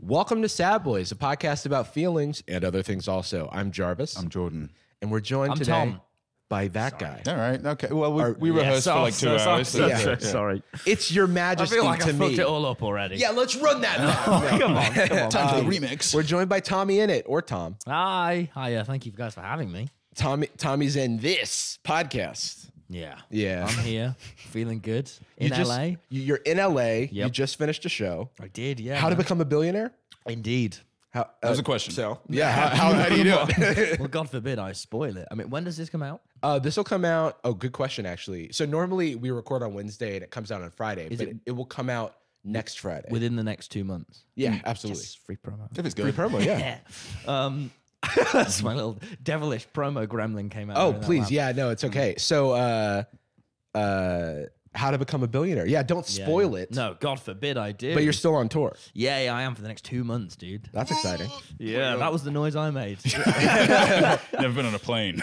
Welcome to Sad Boys, a podcast about feelings and other things also. I'm Jarvis. I'm Jordan. And we're joined today Tom. by that guy. All right. Okay. Well, we rehearsed for like 2 hours. Sorry. It's your I majesty feel like to I me. fucked it all up already. Yeah, let's run that now. Come on. Time for the remix. We're joined by Tommy Innit, or Tom. Hiya. Thank you guys for having me. Tommy's in this podcast. Yeah. Yeah. I'm here, feeling good in LA. You're in LA. You Yep. just finished a show. I did, yeah. How to man. become a billionaire? Indeed. How, That was a question. So, yeah, how do you do it? Well, God forbid I spoil it. I mean, when does this come out? This will come out. Oh, good question, actually. So normally we record on Wednesday and it comes out on Friday, but it will come out next Friday. Within the next 2 months. Yeah, absolutely. Yes, free promo. If it's Free good. promo, yeah. That's my little devilish promo gremlin came out. Oh, there, that please. laugh. Yeah, no, it's okay. So, how to become a billionaire. Yeah, don't Yeah, spoil yeah. it. No, God forbid I do. But you're still on tour. Yeah, I am for the next 2 months, dude. That's exciting. Yeah, that was the noise I made. Never been on a plane.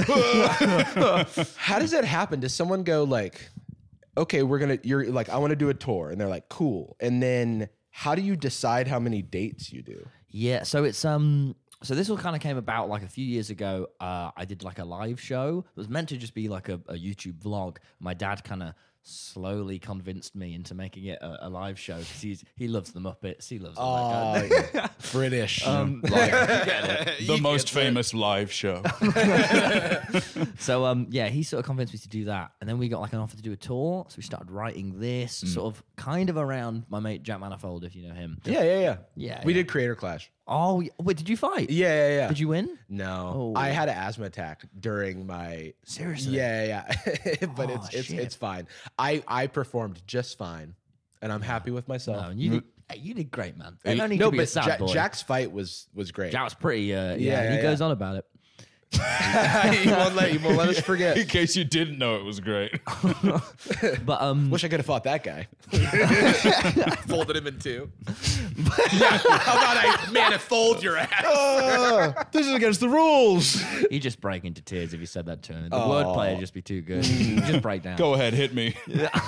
How does that happen? Does someone go like, okay, you're like, I want to do a tour. And they're like, cool. And then how do you decide how many dates you do? Yeah, so it's so this all kind of came about like a few years ago. I did like a live show. It was meant to just be like a YouTube vlog. My dad kind of slowly convinced me into making it a live show because he loves the Muppets. He loves all that kind of British. The most famous live show. So yeah, he sort of convinced me to do that, and then we got like an offer to do a tour. So we started writing this sort of kind of around my mate Jack Manifold, if you know him. Yeah. Yeah, We yeah. did Creator Clash. Oh, wait, did you fight? Yeah. Did you win? No, Oh. I had an asthma attack during my. Seriously? Yeah. But Oh, it's shit. fine. I performed just fine, and I'm happy with myself. No, and you did great, man. You don't need No, to be a but sad boy. Jack's fight was great. Jack was pretty. Yeah, He yeah. goes on about it. he won't let us forget. In case you didn't know, it was great. But Wish I could have fought that guy. Folded him in two. How about I manifold your ass? This is against the rules. he'd just break into tears if you said that to him. The wordplay would just be too good. He'd just break down. Go ahead, hit me.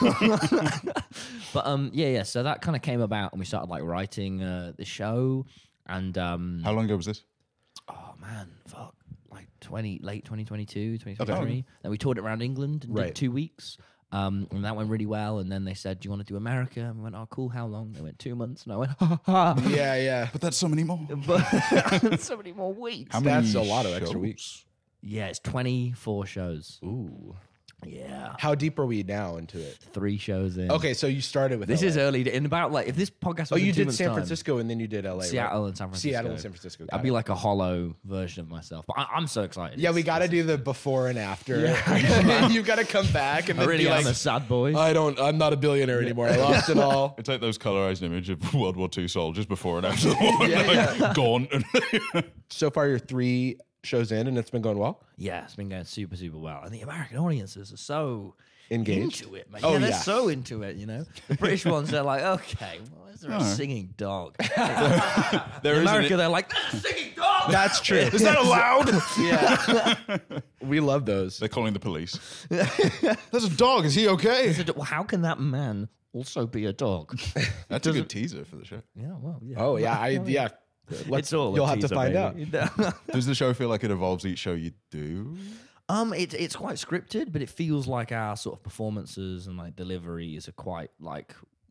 But yeah. So that kind of came about, and we started like writing the show. And How long ago was this? oh man, fuck, like late 2022, 2023. Okay. Then we toured it around England and Right. did 2 weeks. And that went really well. And then they said, "Do you want to do America?" And we went, "Oh, cool. How long?" They went 2 months, and I went, "Ha ha." Yeah. But that's so many more. But so many more weeks. How many That's a lot of extra shows? weeks. Yeah, it's 24 shows. Ooh. Yeah. How deep are we now into it? 3 shows in. Okay, so you started with This LA. is early. In about like, if this podcast was Oh, in you 2 did months' San time, Francisco and then you did LA. right? Seattle and San Francisco. Seattle and San Francisco. Got I'd be it. like a hollow version of myself. But I'm so excited. Yeah, we got to do the before and after. You got to come back and I then really be am like, a sad boy. I'm not a billionaire anymore. I lost it all. It's like those colorized image of World War II soldiers before and after the war. Like, gone. So far, you're 3 shows in and it's been going well. Yeah, it's been going super, super well. And the American audiences are so Engaged? into it, man. Oh, yeah, they're yeah. so into it, you know. The British ones, they're like, okay, well, is there a singing dog? There In is America, they're like, there's a singing dog! That's true. Is that allowed? Yeah. We love those. They're calling the police. There's a dog. Is he okay? Well, how can that man also be a dog? That's a good teaser for the show. Yeah, well, yeah. Oh, yeah. It's all. You'll a have to teaser, find baby. out. Does the show feel like it evolves each show you do? It's quite scripted, but it feels like our sort of performances and like deliveries are quite like,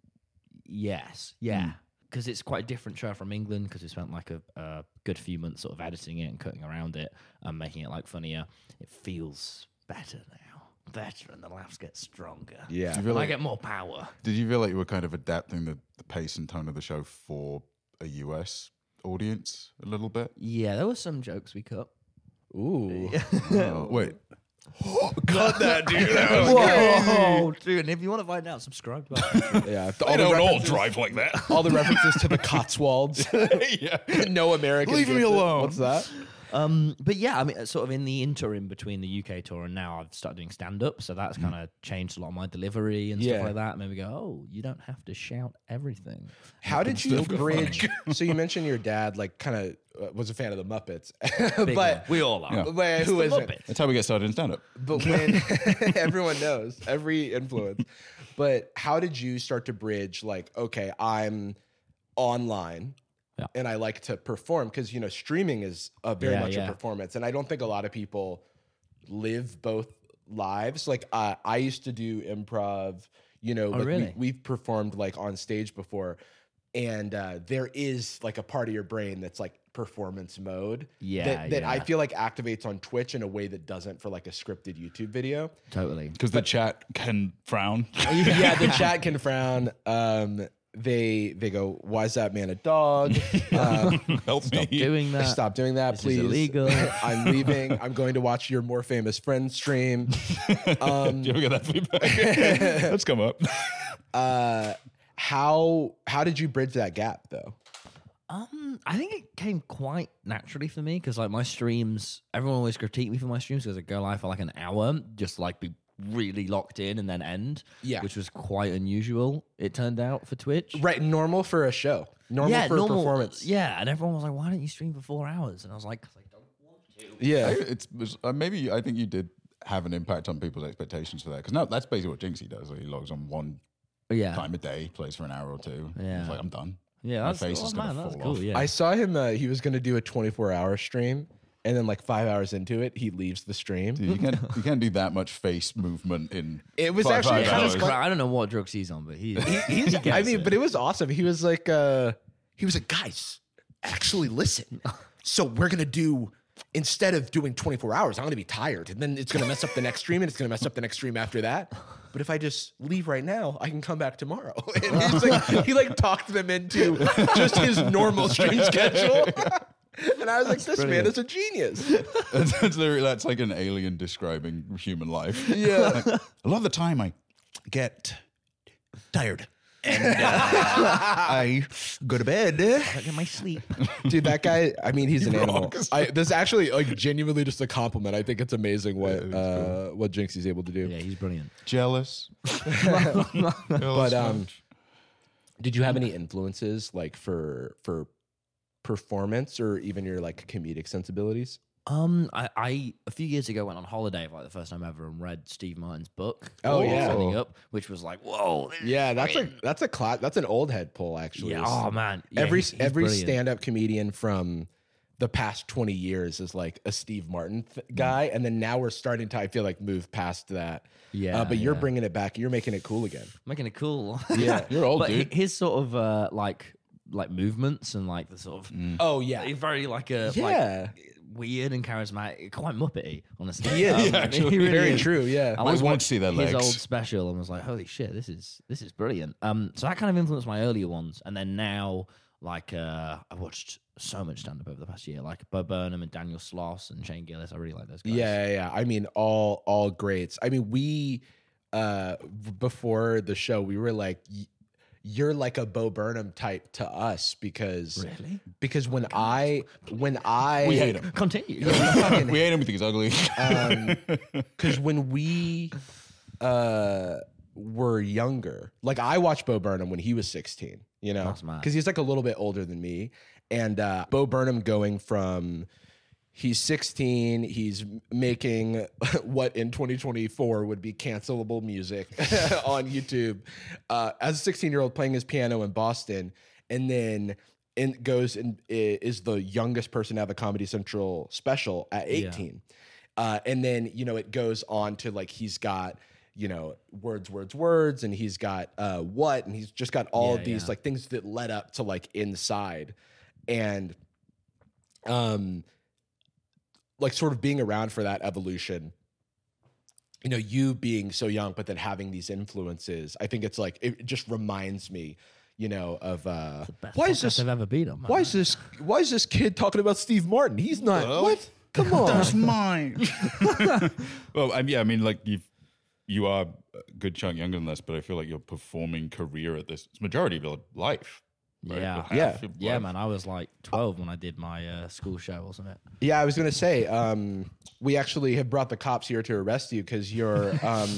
yes, yeah, because it's quite a different show from England because we spent like a good few months sort of editing it and cutting around it and making it like funnier. It feels better now, better, and the laughs get stronger. Yeah. Do you feel And I like, get more power. did you feel like you were kind of adapting the pace and tone of the show for a US audience a little bit? Yeah, there were some jokes we cut. Ooh. Oh, wait. Cut that, dude. Whoa, dude! And if you want to find out, subscribe to us. Yeah. They don't all drive like that. All the references to the Cotswolds. Yeah. No American. Leave me gets it. alone. What's that? But yeah, I mean, sort of in the interim between the UK tour and now, I've started doing stand up, so that's kind of changed a lot of my delivery and Yeah. stuff like that. And then we go, oh, you don't have to shout everything. How did you still be bridge? So you mentioned your dad, like, kind of was a fan of the Muppets, Big but one. We all are. Yeah. but who The isn't? Muppets. That's how we get started in stand-up. But when everyone knows, every influence. But how did you start to bridge? Like, okay, I'm online. Yeah. and I like to perform because streaming is very much a yeah. performance, and I don't think a lot of people live both lives. Like I used to do improv. Like really? we've performed like on stage before, and there is like a part of your brain that's like performance mode. Yeah, that I yeah. feel like activates on Twitch in a way that doesn't for like a scripted YouTube video. Totally. Because the chat can frown. Yeah, the chat can frown. They go, "Why is that man a dog? Help me. Doing that. Stop doing that, This is please. illegal." I'm leaving. I'm going to watch your more famous friend stream." Do you ever get that feedback? Let's come up. How did you bridge that gap though? I think it came quite naturally for me because like my streams, everyone always critique me for my streams because I go live for like an hour, just like be really locked in and then end. Yeah. Which was quite unusual, it turned out, for Twitch. Right, normal for a show, normal for a performance. Yeah, and everyone was like, "Why don't you stream for 4 hours?" And I was like, "Because I don't want to." Yeah, Maybe I think you did have an impact on people's expectations for that. Because now that's basically what Jinxie does. He logs on one Yeah. time a day, plays for an hour or two. Yeah. He's like, I'm done. Yeah, My that's, face is gonna that's fall cool. off. Yeah. I saw him. He was going to do a 24-hour stream, and then like 5 hours into it, he leaves the stream. Dude, you can't do that much face movement in. It was five actually kind hours. of I don't know what drugs he's on, but he's I mean, but it was awesome. He was like, guys, actually listen. So we're gonna do, instead of doing 24 hours, I'm gonna be tired, and then it's gonna mess up the next stream, and it's gonna mess up the next stream after that. But if I just leave right now, I can come back tomorrow. And he's like, he like talked them into just his normal stream schedule. And I was like, this man is a genius. That's like an alien describing human life. Yeah. A lot of the time I get tired. And I go to bed. I get my sleep. Dude, that guy, I mean, he's an He animal. rocks. This is actually like genuinely just a compliment. I think it's amazing what Yeah, what Jinxie's able to do. Yeah, he's brilliant. Jealous. But did you have any influences like for performance or even your like comedic sensibilities? I a few years ago went on holiday for like the first time ever and read Steve Martin's book. Oh, yeah. Standing Up, which was like, whoa. this is Yeah, that's brilliant. that's an old head pull actually. Yeah, oh man. Yeah, every he's every brilliant. stand-up comedian from the past 20 years is like a Steve Martin guy, and then now we're starting to, I feel like, move past that. Yeah, but you're yeah. bringing it back. You're making it cool again. Making it cool. Yeah. You're old, but dude. his sort of like movements and like the sort of Oh yeah, he's very like a yeah. like, weird and charismatic, quite Muppety, honestly. He is. Yeah, actually. he really Very is. true. Yeah. I Always like wanted to see their his legs. old special and was like, holy shit, this is brilliant. So that kind of influenced my earlier ones, and then now like I've watched so much stand up over the past year, like Bo Burnham and Daniel Sloss and Shane Gillis. I really like those guys. Yeah. I mean, all greats. I mean, we before the show, we were like, you're like a Bo Burnham type to us because when I We hate him. Continue. We hate him. We think he's ugly. because when we were younger, like I watched Bo Burnham when he was 16, you know, That's mad. because he's like a little bit older than me, and Bo Burnham going from he's 16, he's making what in 2024 would be cancelable music on YouTube as a 16-year-old playing his piano in Boston, and then goes and is the youngest person to have a Comedy Central special at 18. And then, you know, it goes on to like, he's got, you know, words, and he's got what, and he's just got all of these like things that led up to like Inside. And like sort of being around for that evolution, you know, you being so young, but then having these influences, I think it's like, it just reminds me, you know, of why is this I've ever been on? why is this kid talking about Steve Martin? He's not. What? Come on. That's mine. Well, I mean, like you are a good chunk younger than us, but I feel like your performing career at this it's majority of your life. Right? Yeah. Half Yeah. your Yeah, life. man. I was like 12 when I did my school show, wasn't it? Yeah, I was gonna say, we actually have brought the cops here to arrest you because you're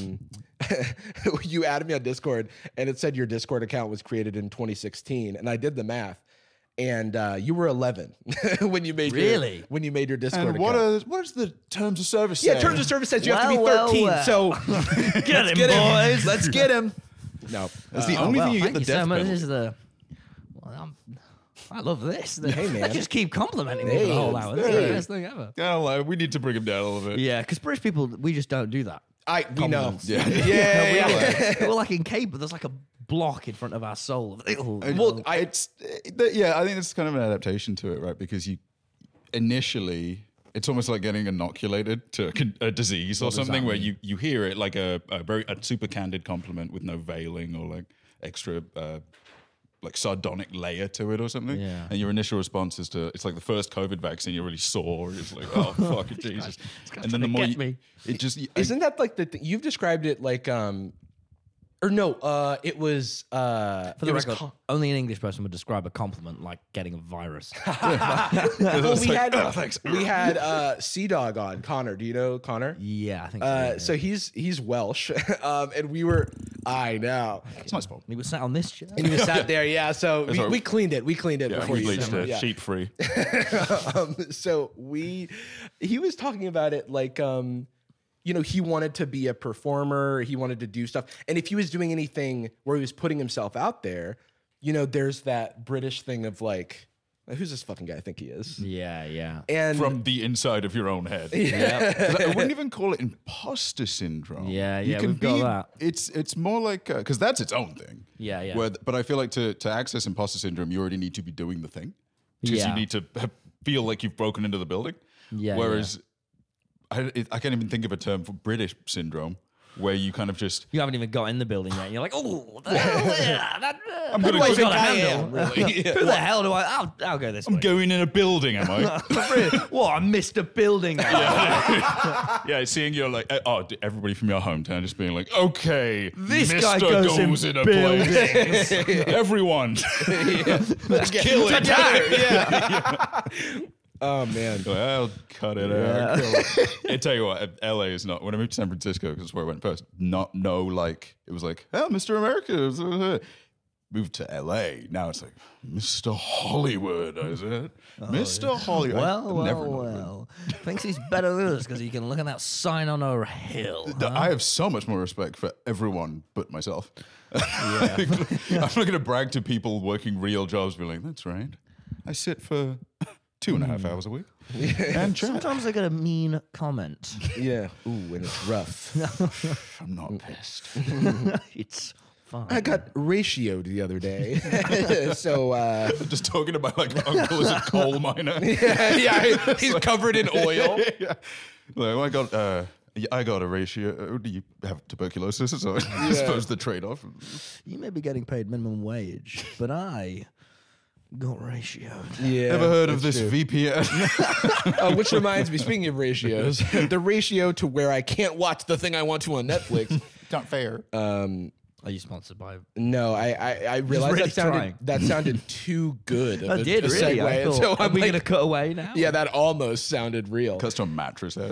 you added me on Discord and it said your Discord account was created in 2016, and I did the math, and you were 11 when you made Really? when you made your Discord And account. what is the terms of service? Yeah, say? terms of service says you have to be Well, 13. well. So Get him, get him. boys. Let's get him. No, That's the only thing you get the thank death so much. penalty. This is the. Well, I love this. Hey, man. They just keep complimenting me for the whole hour. This is the best thing ever. Yeah, we need to bring him down a little bit. Yeah, because British people, we just don't do that. We know. Compliments. Yeah. Yeah. We're like in cable. There's like a block in front of our soul. Well, I think it's kind of an adaptation to it, right? Because you initially, it's almost like getting inoculated to a disease or something, where you hear it like a super candid compliment with no veiling or like extra like sardonic layer to it or something. Yeah. And your initial response is it's like the first COVID vaccine, you're really sore. It's like, oh fuck, Jesus. And then the more it just Isn't that like you've described it like or no, it was For the record, only an English person would describe a compliment like getting a virus. well, we had Sea Dog on Connor. Do you know Connor? Yeah, I think so. So he's Welsh, and I know. it's my fault. He was sat on this chair. And he was sat there, yeah. So right. we cleaned it. We cleaned it before We you bleached said it, yeah. sheep free. So he was talking about it like he wanted to be a performer, he wanted to do stuff, and if he was doing anything where he was putting himself out there, there's that British thing of like, who's this fucking guy I think he is? Yeah. And From the inside of your own head. Yeah. I wouldn't even call it imposter syndrome. Yeah, You yeah, can we've got that. It's more like because that's its own thing. Yeah. But I feel like to access imposter syndrome, you already need to be doing the thing because Yeah. you need to feel like you've broken into the building. Yeah, Whereas I can't even think of a term for British syndrome where you kind of just You haven't even got in the building yet. You're like, oh, the hell, yeah, I'm who gonna do I go- think I handle? am, really. Who the hell do I? I'll go this way. going in a building, am I? What? I missed a building. Yeah, seeing you're like, everybody from your hometown just being like, okay, This Mr. guy goes in a buildings. place. Everyone, let's kill it. yeah. Oh man. I'll cut it out. I tell you what, LA is not. When I moved to San Francisco, because that's where I went first. It was like, oh, Mr. America. Moved to LA. Now it's like, Mr. Hollywood, is it? Mr. Hollywood. Well, I never know. well. Thinks he's better than us because he can look at that sign on a hill. I have so much more respect for everyone but myself. I'm not going to brag to people working real jobs, be like, that's right. I sit for 2.5 hours a week and chat. Sometimes I get a mean comment. Yeah. Ooh, and it's rough. I'm not pissed. It's fine. I got ratioed the other day. So Just talking about like uncle is a coal miner. yeah, he's covered in oil. Yeah. Like, I got a ratio. Do you have tuberculosis? So I suppose the trade-off. You may be getting paid minimum wage, but I got ratioed. Yeah. Ever heard of this VPN? Which reminds me, speaking of ratios, the ratio to where I can't watch the thing I want to on Netflix. Not fair. Are you sponsored by? No, I realized really that sounded too good. Of I did a really. segue. I And thought, so are I'm we like, going to cut away now? yeah, that almost sounded real. Custom mattress head.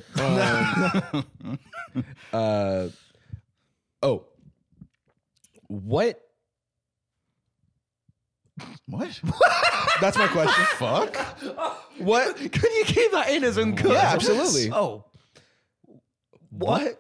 What? What? That's my question. Fuck? What? Can you keep that in as uncut? Yeah, absolutely. Oh. What?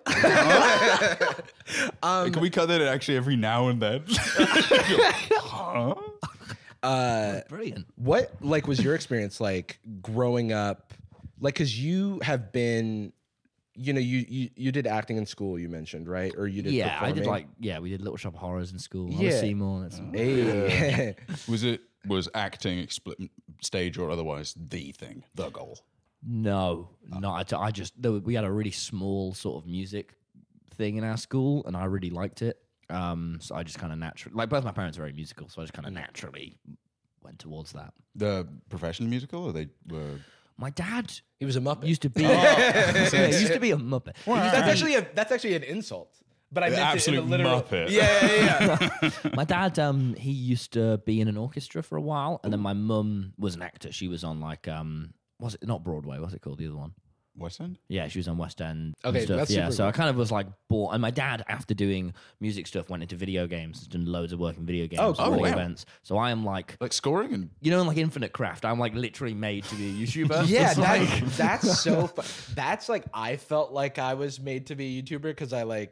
Can we cut that actually every now and then? Huh? Brilliant. What was your experience like growing up? Like, because you have been, you did acting in school. You mentioned, right? Or you did? Yeah, I did performing? we did Little Shop of Horrors in school. I Yeah. was Seymour. That's Hey. Was acting stage or otherwise the thing, the goal? No, not at all. We had a really small sort of music thing in our school, and I really liked it. So I just kind of naturally, both my parents are very musical, so I just kind of naturally went towards that. The professional musical, or they were? My dad He was a Muppet. used to be, he used to be a Muppet. That's actually an insult. But I meant absolute it in a literal Muppet. Yeah. My dad, he used to be in an orchestra for a while, and then my mum was an actor. She was on was it not Broadway? What's it called? The other one? West End? Yeah, she was on West End. Okay, and stuff. that's yeah. super So cool. I kind of was bored. And my dad, after doing music stuff, went into video games, done loads of work in video games, Oh, running wow. events. So I am Like scoring and in Infinite Craft, I'm literally made to be a YouTuber. Yeah, It's that's so fun. That's I felt like I was made to be a YouTuber because I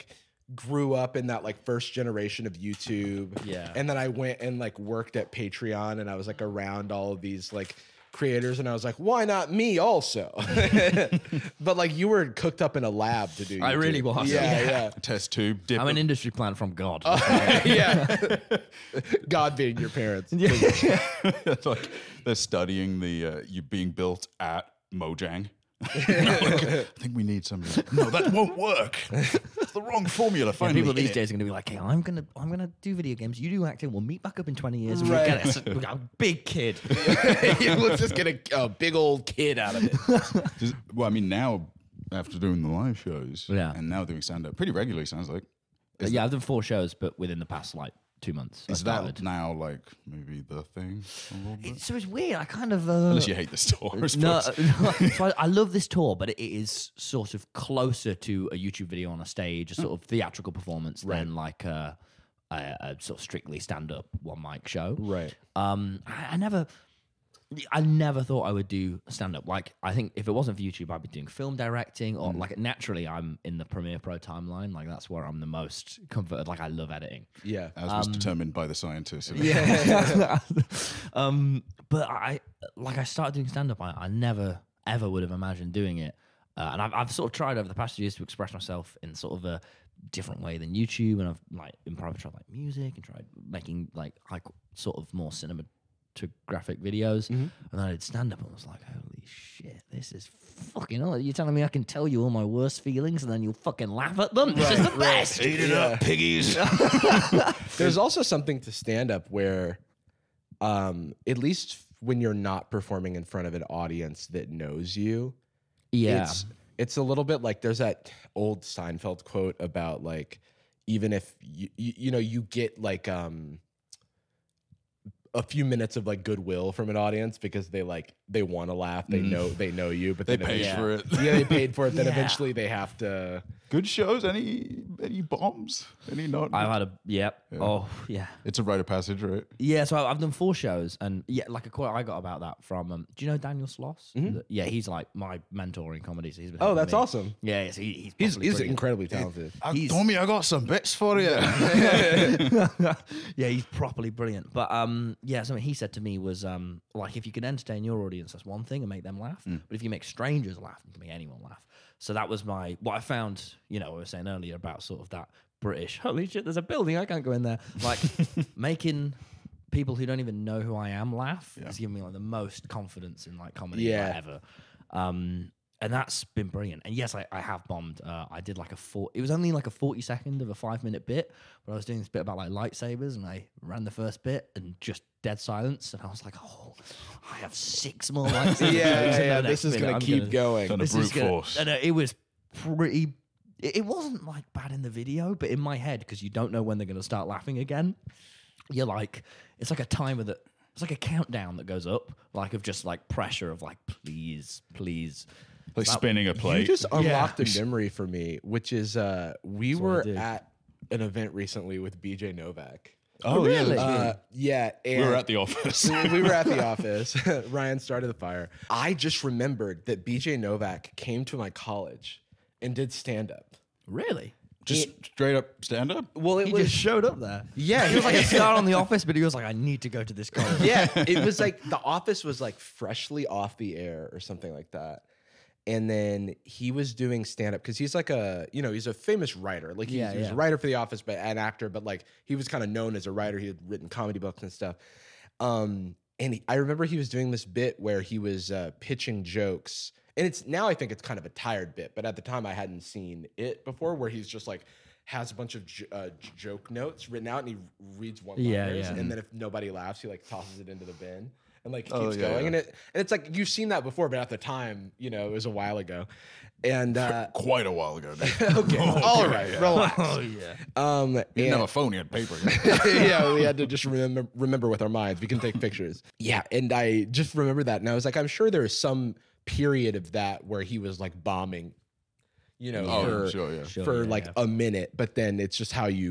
grew up in that like first generation of YouTube. Yeah. And then I went and like worked at Patreon, and I was like around all of these like creators, and I was like, why not me also? But like you were cooked up in a lab to do YouTube. I really was. Yeah. Test tube. Dip I'm an it. industry plant from God. Yeah. God being your parents. It's like they're studying the you being built at Mojang. I think we need some. No, that won't work. It's the wrong formula. And Finally, people these in it. days are going to be like, "Hey, I'm gonna do video games. You do acting. We'll meet back up in 20 years. And Right. we'll get it. We got a big kid." Let's just get a big old kid out of it. Well, I mean, now after doing the live shows, Yeah. and now doing stand up pretty regularly, sounds like. Yeah, I've done 4 shows, but within the past like 2 months. I Is started. that now like maybe the thing a little bit? So it's weird. I kind of Unless you hate this tour, I no, suppose. so I love this tour, but it is sort of closer to a YouTube video on a stage, a sort of theatrical performance than like a sort of strictly stand-up one mic show. Right. I never thought I would do stand-up. Like, I think if it wasn't for YouTube, I'd be doing film directing, or like naturally, I'm in the Premiere Pro timeline. Like, that's where I'm the most comforted. Like, I love editing. Yeah. As was determined by the scientists. But I started doing stand-up. I never ever would have imagined doing it, and I've sort of tried over the past years to express myself in sort of a different way than YouTube. And I've like improv, tried like music, and tried making like sort of more cinematographic videos. And then I did stand-up, and I was like, holy shit, this is fucking hell. You're telling me I can tell you all my worst feelings, and then you'll fucking laugh at them? This is the best. Eat it up, piggies. There's also something to stand up where, at least when you're not performing in front of an audience that knows you, Yeah. it's a little bit like there's that old Seinfeld quote about like, even if you get like a few minutes of like goodwill from an audience because they want to laugh, they know you, but They don't- paid for it. Yeah, they paid for it. Then Yeah. eventually they have to. Good shows. Any bombs? Any not? I've had oh yeah. It's a rite of passage, right? Yeah, so I've done 4 shows, and yeah, like a quote I got about that from. Do you know Daniel Sloss? Yeah, he's like my mentor in comedy. So he's been Oh, helping that's me. awesome. Yeah, yes, he's He's brilliant. incredibly talented. Tommy, I got some bits for you. Yeah, he's properly brilliant. But yeah, something he said to me was like, if you can entertain your audience, that's one thing, and make them laugh. But if you make strangers laugh, you can make anyone laugh. So that was what I found. You know, I was saying earlier about sort of that British. Holy shit, there's a building, I can't go in there. Like making people who don't even know who I am laugh has given me like the most confidence in like comedy ever. And that's been brilliant. And yes, I have bombed. I did like it was only like a 40-second of a 5-minute bit, but I was doing this bit about like lightsabers, and I ran the first bit and just dead silence. And I was like, oh, I have 6 more lightsabers. Yeah, And the this next is minute going I'm to keep gonna- going. Done a this is brute force. And it was pretty. It wasn't like bad in the video, but in my head, because you don't know when they're going to start laughing again, you're like, it's like a timer that. It's like a countdown that goes up, like of just like pressure of like, please. Like spinning a plate. You just unlocked a memory for me, which is we what I were did. at an event recently with BJ Novak. oh, really? Yeah, and we were at the office. we were at the office. Ryan started the fire. I just remembered that BJ Novak came to my college and did stand up. Really? Just straight up stand up. Well, it He was just showed up there. yeah. He was like a star on The Office, but he was like, I need to go to this college. Yeah, it was like The Office was like freshly off the air or something like that. And then he was doing stand up because he's like he's a famous writer. Like he was a writer for The Office, but an actor, but like he was kind of known as a writer. He had written comedy books and stuff. And I remember he was doing this bit where he was pitching jokes. And now I think it's kind of a tired bit, but at the time I hadn't seen it before, where he's just like has a bunch of joke notes written out and he reads one-liners, and then if nobody laughs, he like tosses it into the bin and like keeps going. And it's like you've seen that before, but at the time, it was a while ago. And Quite a while ago. okay, all right, relax. Oh, yeah. You didn't have a phone, you had paper. Yeah, we had to just remember with our minds. We can take pictures. Yeah, and I just remember that, and I was like, I'm sure there is some period of that where he was like bombing, for Sure, like a minute, but then it's just how you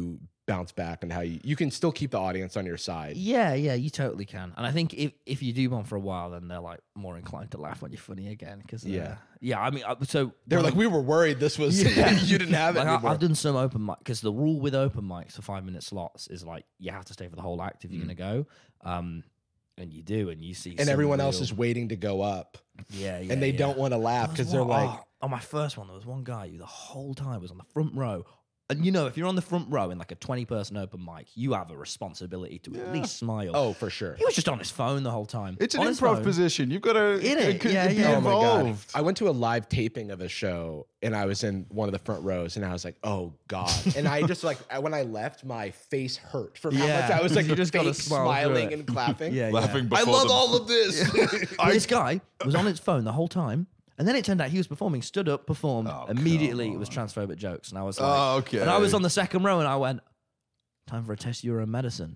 bounce back and how you can still keep the audience on your side. Yeah, you totally can. And I think if you do one for a while, then they're like more inclined to laugh when you're funny again. Because yeah. I mean, so They're like, we were worried this was you didn't have it like anymore. I've done some open mic because the rule with open mics for 5-minute slots is like you have to stay for the whole act if you're gonna go. And you do, and you see, and everyone else is waiting to go up. Yeah, and they don't want to laugh because they're like, on my first one, there was one guy who the whole time was on the front row. And you know, if you're on the front row in like a 20-person open mic, you have a responsibility to at least smile. oh, for sure. He was just on his phone the whole time. It's an On his improv phone. position. You've got to be Oh my God. involved. I went to a live taping of a show and I was in one of the front rows and I was like, oh God. And I just like, when I left, my face hurt from how much I was like, You just gotta fake smile through smiling it. and clapping. Laughing I before love the- all of this. This guy was on his phone the whole time. And then it turned out he was performing, stood up, performed. Oh, immediately, it was transphobic jokes. And I was like, Oh, okay. And I was on the second row and I went, time for a test of medicine.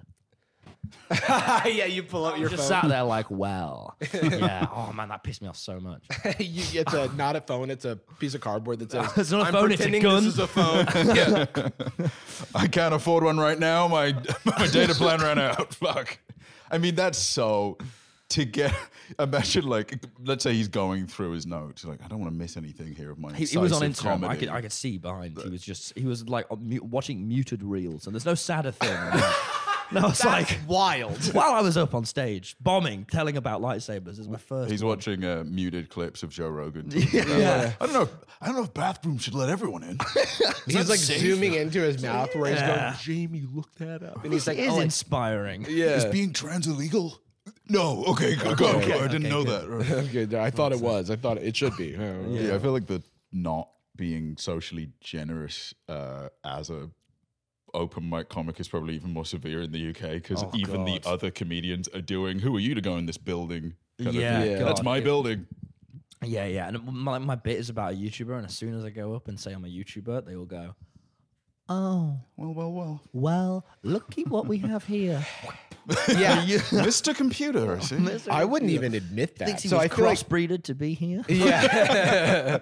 Yeah, you pull out your Just phone. sat there like, well, yeah. Oh man, that pissed me off so much. It's not a phone. It's a piece of cardboard that says, It's not a I'm phone, it's a pretending gun." this is a phone. Yeah. I can't afford one right now. My data plan ran out. Fuck. I mean, that's so to get. Imagine, like, let's say he's going through his notes. Like, I don't want to miss anything here of my. He was on incisive Instagram. comedy. I could see behind. He was like watching muted reels, and there's no sadder thing. No, it's like wild. while I was up on stage bombing, telling about lightsabers is my first. He's watching muted clips of Joe Rogan. Yeah. I don't know if bathrooms should let everyone in. He's like safe? zooming into his mouth where he's Yeah. going, Jamie, look that up. And he's like, It is oh, inspiring. yeah. Is being trans illegal? No. Okay, go. I didn't know that. Okay, I thought it was. I thought it should be. Yeah, I feel like the not being socially generous as a open mic comic is probably even more severe in the UK because Oh, even the God. other comedians are doing. Who are you to go in this building? kind of Yeah, thing. God. That's my building. Yeah. And my bit is about a YouTuber, and as soon as I go up and say I'm a YouTuber, they all go, "Oh, well, looky what we have here." Yeah. Mr. Computer. I see. I wouldn't even admit that. Thinks he So was I feel like, crossbreeded to be here. yeah.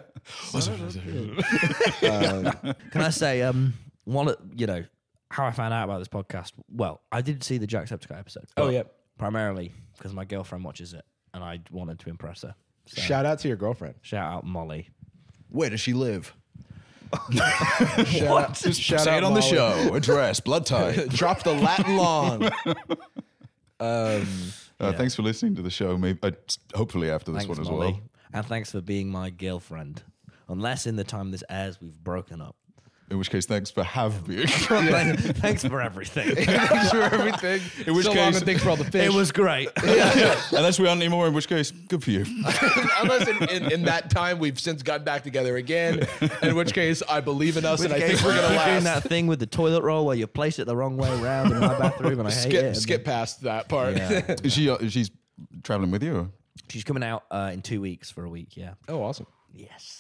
Can I say, how I found out about this podcast? Well, I did see the Jacksepticeye episode. Oh, but yeah. Primarily because my girlfriend watches it, and I wanted to impress her. So, Shout out to your girlfriend. shout out Molly. Where does she live? Shout out, Just shout say out it on the Molly. show. Address, blood type. Drop the Latin long. Thanks for listening to the show. Maybe, hopefully after this Thanks, one as Molly. well. And thanks for being my girlfriend. Unless in the time this airs, we've broken up. In which case, thanks for having. Thanks for everything. Thanks for everything. In which so long, case- and thanks for all the fish. It was great. Unless we aren't anymore, in which case, good for you. Unless in that time we've since gotten back together again, in which case I believe in us and I think we're gonna Keep doing last. that thing with the toilet roll where you place it the wrong way around in my bathroom, and I hate it. Skip past that part. Yeah. She's traveling with you? Or? She's coming out in 2 weeks for a week. Yeah. Oh, awesome. Yes.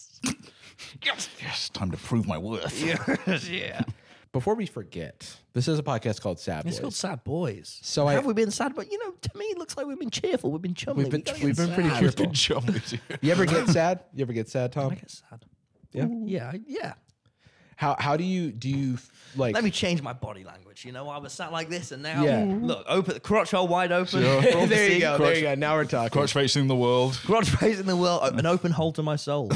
Yes, time to prove my worth. Yeah. Before we forget, this is a podcast called Sad Boys. It's called Sad Boys. So have we been sad? But to me, it looks like we've been cheerful. We've been chummy. We've been don't we've get been pretty sad. cheerful. Good job. You ever get sad? You ever get sad, Tom? I get sad. Yeah. Yeah. How do you like? Let me change my body language. I was sat like this, and now Yeah. look, open the crotch hole wide open. Sure. for all to there you see. go. There you go. Now we're talking. Crotch facing the world. Crotch facing the world, an open hole to my soul.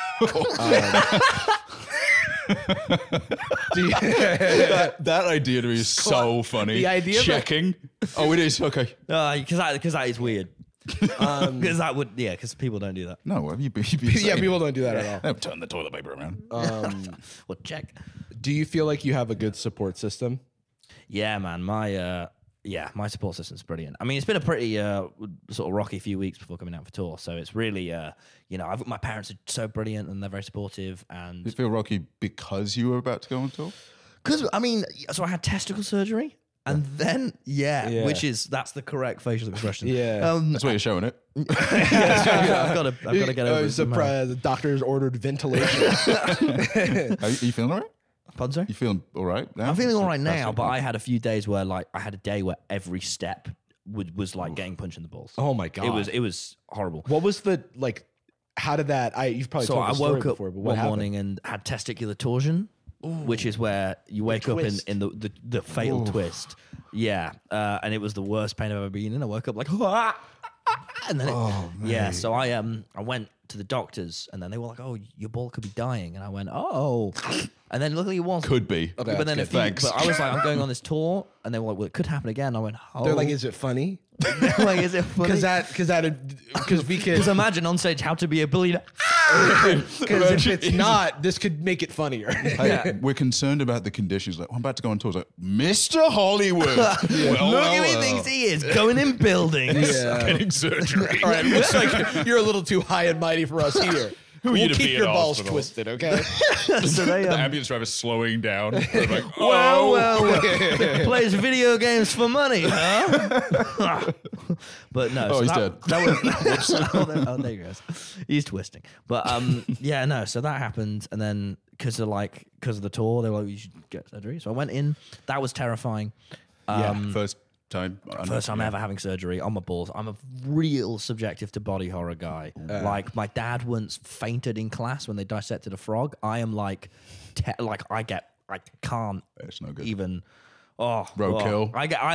That idea to me is so funny. The idea of checking. Oh, it is okay. Because that is weird. Because that would, because people don't do that. No, have you been? Yeah, people don't do that at all. Don't turn the toilet paper around. Well, check. Do you feel like you have a good support system? Yeah, man. My support system's brilliant. I mean, it's been a pretty sort of rocky few weeks before coming out for tour. So it's really, my parents are so brilliant and they're very supportive. Did And it feel rocky because you were about to go on tour? because so I had testicle surgery. And then, that's the correct facial expression. Yeah. That's why you're showing it. I've got to get over it. somehow. The doctors ordered ventilation. Are you feeling all right? Pardon, sorry? You feeling all right now? I'm feeling all right That's now, okay. but I had a few days where I had a day where every step was like getting punched in the balls. Oh my god! It was horrible. What was the like? How did that? You've probably So told I the story woke up before, but what one happened? morning and had testicular torsion. which is where you wake up twist. in the fatal twist. Yeah, and it was the worst pain I've ever been in. I woke up like, and then so I went to the doctors, and then they were like, "Oh, your ball could be dying," and I went, "Oh," and then luckily it wasn't. Could be. Okay. But then Thanks. but I was like, I'm going on this tour, and they were like, well, it could happen again. I went, oh. They're like, is it funny? like, is it funny? Because we Because can. imagine on stage how to be a billionaire. Because if it's not, this could make it funnier. Hey, we're concerned about the conditions. Like, I'm about to go on tour. It's like, Mr. Hollywood. Look who he thinks he is, going in buildings. Getting surgery. All right, looks like you're a little too high and mighty for us here. Who you We'll to keep be in your balls hospital? twisted, okay? So they, The ambulance driver's slowing down. They're like, well, plays video games for money, huh? But no. Oh, he's that, dead. That was, there he goes. He's twisting. But yeah, no. So that happened, and then because of the tour, they were like, you should get surgery. So I went in. That was terrifying. First time. First time ever having surgery on my balls. I'm a real subjective to body horror guy. Like my dad once fainted in class when they dissected a frog. I am like, I can't It's no good. even. Roadkill.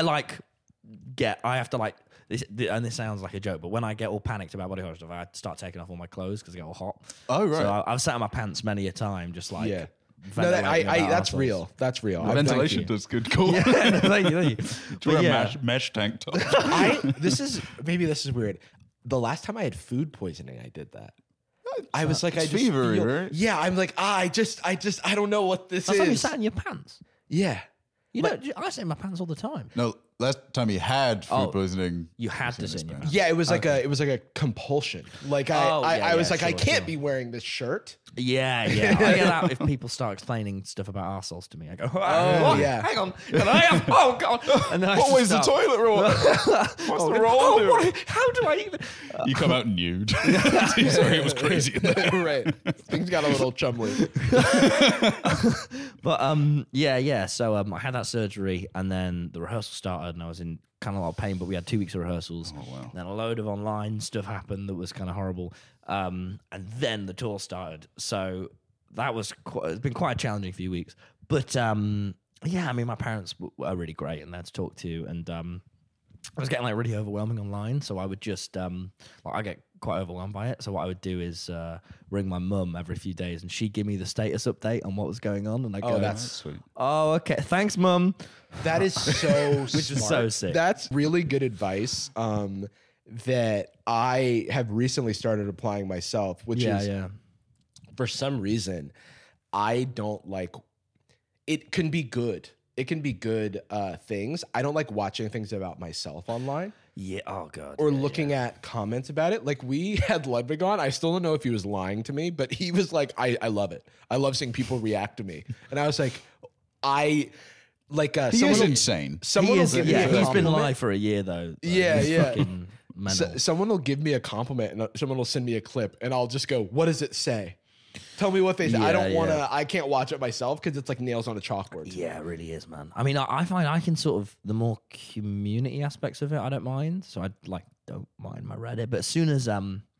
I have to like. And this sounds like a joke, but when I get all panicked about body horror stuff, I start taking off all my clothes because they get all hot. Oh, right. So I've sat in my pants many a time, just like Yeah. No, ventilating about that's arseholes. real. That's real. Ventilation does good. Cool. Yeah, no, thank you. Wear But a yeah. mesh tank top. This is weird. The last time I had food poisoning, I did that. I was like, It's I just fevery, feel- right? Yeah, I'm like, I don't know what this Last time you is. sat in your pants. Yeah. You know, I sit in my pants all the time. No, last time he had food poisoning. You had to sit in your pants. Yeah, it was like a compulsion. Like I was like, I sure, can't sure. be wearing this shirt. Yeah. I get out if people start explaining stuff about arseholes to me. I go, yeah. hang on, can I have? Oh God! And then I What just was the start- toilet roll? What's the roll? Oh, do? how do I even? You come out nude. Sorry, it was crazy in there. Right. Things got a little chumly. But yeah. So I had that surgery, and then the rehearsal started, and I was in kind of a lot of pain. But we had 2 weeks of rehearsals. Oh, wow. Then a load of online stuff happened that was kind of horrible. And then the tour started. So that was it's been quite a challenging few weeks. But yeah, I mean, my parents were really great and they had to talk to, and I was getting like really overwhelming online. So I would just I get quite overwhelmed by it. So what I would do is ring my mum every few days, and she'd give me the status update on what was going on, and I go, that's Sweet. "Oh, okay, thanks, mum." That is so Which is so sick. That's really good advice that I have recently started applying myself, which is for some reason I don't like. It can be good. It can be good things. I don't like watching things about myself online Yeah. Oh God. or yeah, looking at comments about it. Like we had Ludwig on. I still don't know if he was lying to me, but he was like, I love it. I love seeing people react to me. And I was like, He someone is will- insane. Someone He will is, give me yeah, a he's been compliment. live for a year though. Yeah, He's yeah. fucking mental. Someone will give me a compliment and someone will send me a clip and I'll just go, what does it say? Tell me what they say. I Yeah, don't want to, yeah. I can't watch it myself because it's like nails on a chalkboard. Yeah, it really is, man. I mean, I find I can sort of the more community aspects of it, I don't mind. So I don't mind my Reddit, but as soon as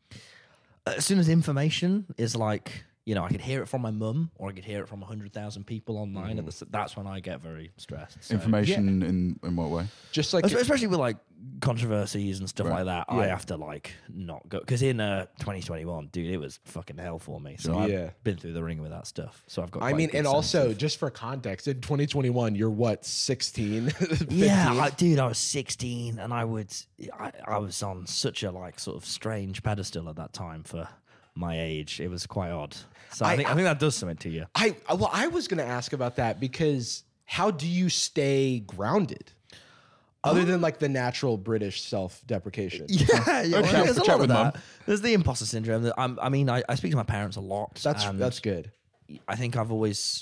information is like, you know, I could hear it from my mum or I could hear it from 100,000 people online. That's when I get very stressed. So. Information in what way? Just like, Especially with like controversies and stuff Right. like that, I have to like not go because in 2021, dude, it was fucking hell for me. So Yeah. I've been through the ringer with that stuff. So I've got. I quite a mean, good and sense also of- just for context, in 2021, you're what, 16? 15? yeah, dude, I was 16 and I was on such a like sort of strange pedestal at that time for my age. It was quite odd. So I think that does something to you. I was going to ask about that because how do you stay grounded? Other than like the natural British self-deprecation. Yeah, well, chat- there's a chat lot of with mum. that. There's the imposter syndrome. I speak to my parents a lot. and That's good. I think I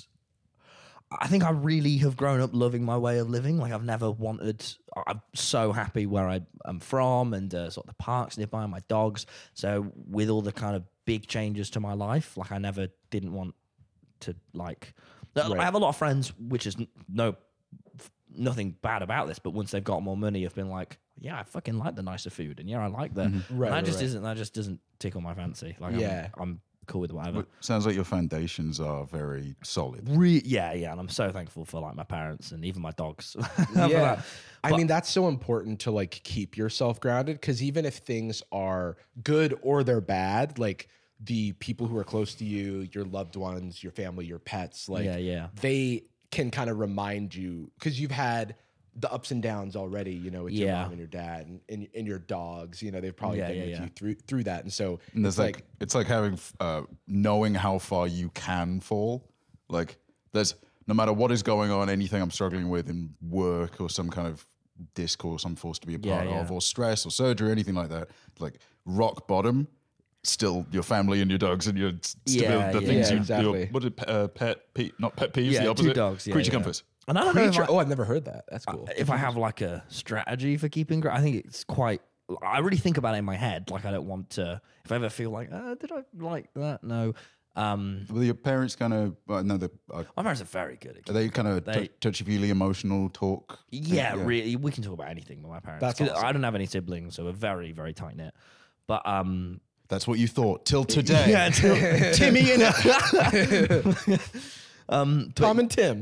really have grown up loving my way of living. Like I've never wanted. I'm so happy where I am from and sort of the parks nearby, my dogs. So with all the kind of big changes to my life, like I never didn't want to like. I have a lot of friends, which is nothing bad about this, but once they've got more money, have been like, yeah, I fucking like the nicer food, and yeah, I like the. Right, That right, just right. isn't. That just doesn't tickle my fancy. Like Yeah. I'm cool with whatever. But sounds like your foundations are very solid. Yeah, and I'm so thankful for like my parents and even my dogs. Yeah. I mean, that's so important to like keep yourself grounded, because even if things are good or they're bad, like the people who are close to you, your loved ones, your family, your pets, like they can kind of remind you, because you've had the ups and downs already, you know, with your mom and your dad and your dogs, you know, they've probably been with you through that. And so it's like it's like having knowing how far you can fall. Like there's no matter what is going on, anything I'm struggling with in work or some kind of discourse I'm forced to be a part of, or stress or surgery, anything like that, like rock bottom, still your family and your dogs and your the things you exactly. what did not pet peeves, the opposite, 2 dogs, creature comforts. And I don't know oh, I've never heard that. That's cool. if I have like a strategy for keeping, I think it's quite. I really think about it in my head. Like I don't want to. If I ever feel like, did I like that? No. Well, your parents kind of no, My parents are very good at. Are they kind of touchy-feely, emotional talk? Yeah, really. We can talk about anything with my parents. That's awesome. I don't have any siblings, so we're very, very tight knit. But that's what you thought till today. Yeah, Timmy and Tom and Tim.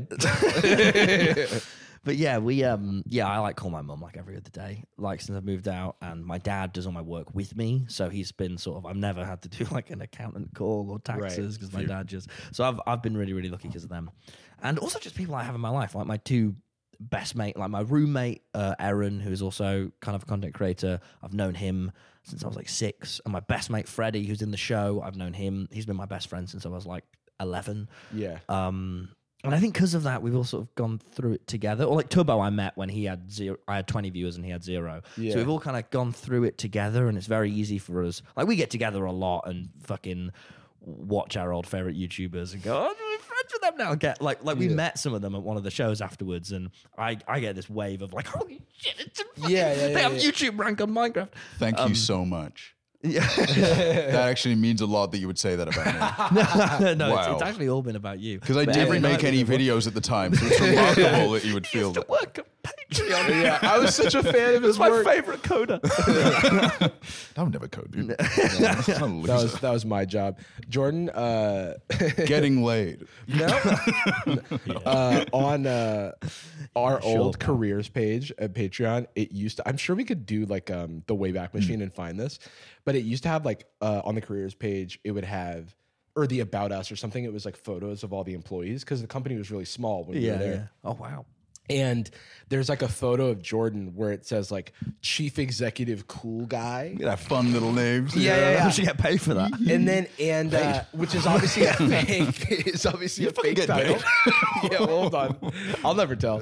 But yeah, we I like call my mum like every other day, like since I've moved out, and my dad does all my work with me, so he's been sort of I've never had to do like an accountant call or taxes because my dad just I've been really, really lucky because of them, and also just people I have in my life, like my 2 best mate, like my roommate Aaron, who is also kind of a content creator. I've known him since I was like 6, and my best mate Freddie, who's in the show, I've known him. He's been my best friend since I was like 11. Yeah. And I think because of that, we've all sort of gone through it together. Or like Tubbo, I met when he had 0. I had 20 viewers and he had 0. Yeah. So we've all kind of gone through it together, and it's very easy for us. Like we get together a lot and fucking watch our old favorite YouTubers and go, oh, we're friends with them now. Get like we met some of them at one of the shows afterwards, and I get this wave of like, holy shit, it's fucking, they have YouTube rank on Minecraft. Thank you so much. Yeah, that actually means a lot that you would say that about me. No, Wow. it's actually all been about you. Because I didn't make any videos at the time, so it's remarkable that you would feel that. Work at Patreon. Yeah, I was such a fan of his my work. favorite coder. I would never code, dude. That was my job. Jordan, Getting laid. on our old careers page at Patreon, it used to, I'm sure we could do like the Wayback Machine and find this, but it used to have like on the careers page, it would have, or the About Us or something, it was like photos of all the employees, because the company was really small when we were there. Yeah. Oh, wow. And there's like a photo of Jordan where it says like Chief Executive Cool Guy. You have fun little names. Yeah. I should get paid for that. And then, which is obviously a fake, it's obviously a fake title. Yeah, well, hold on. I'll never tell.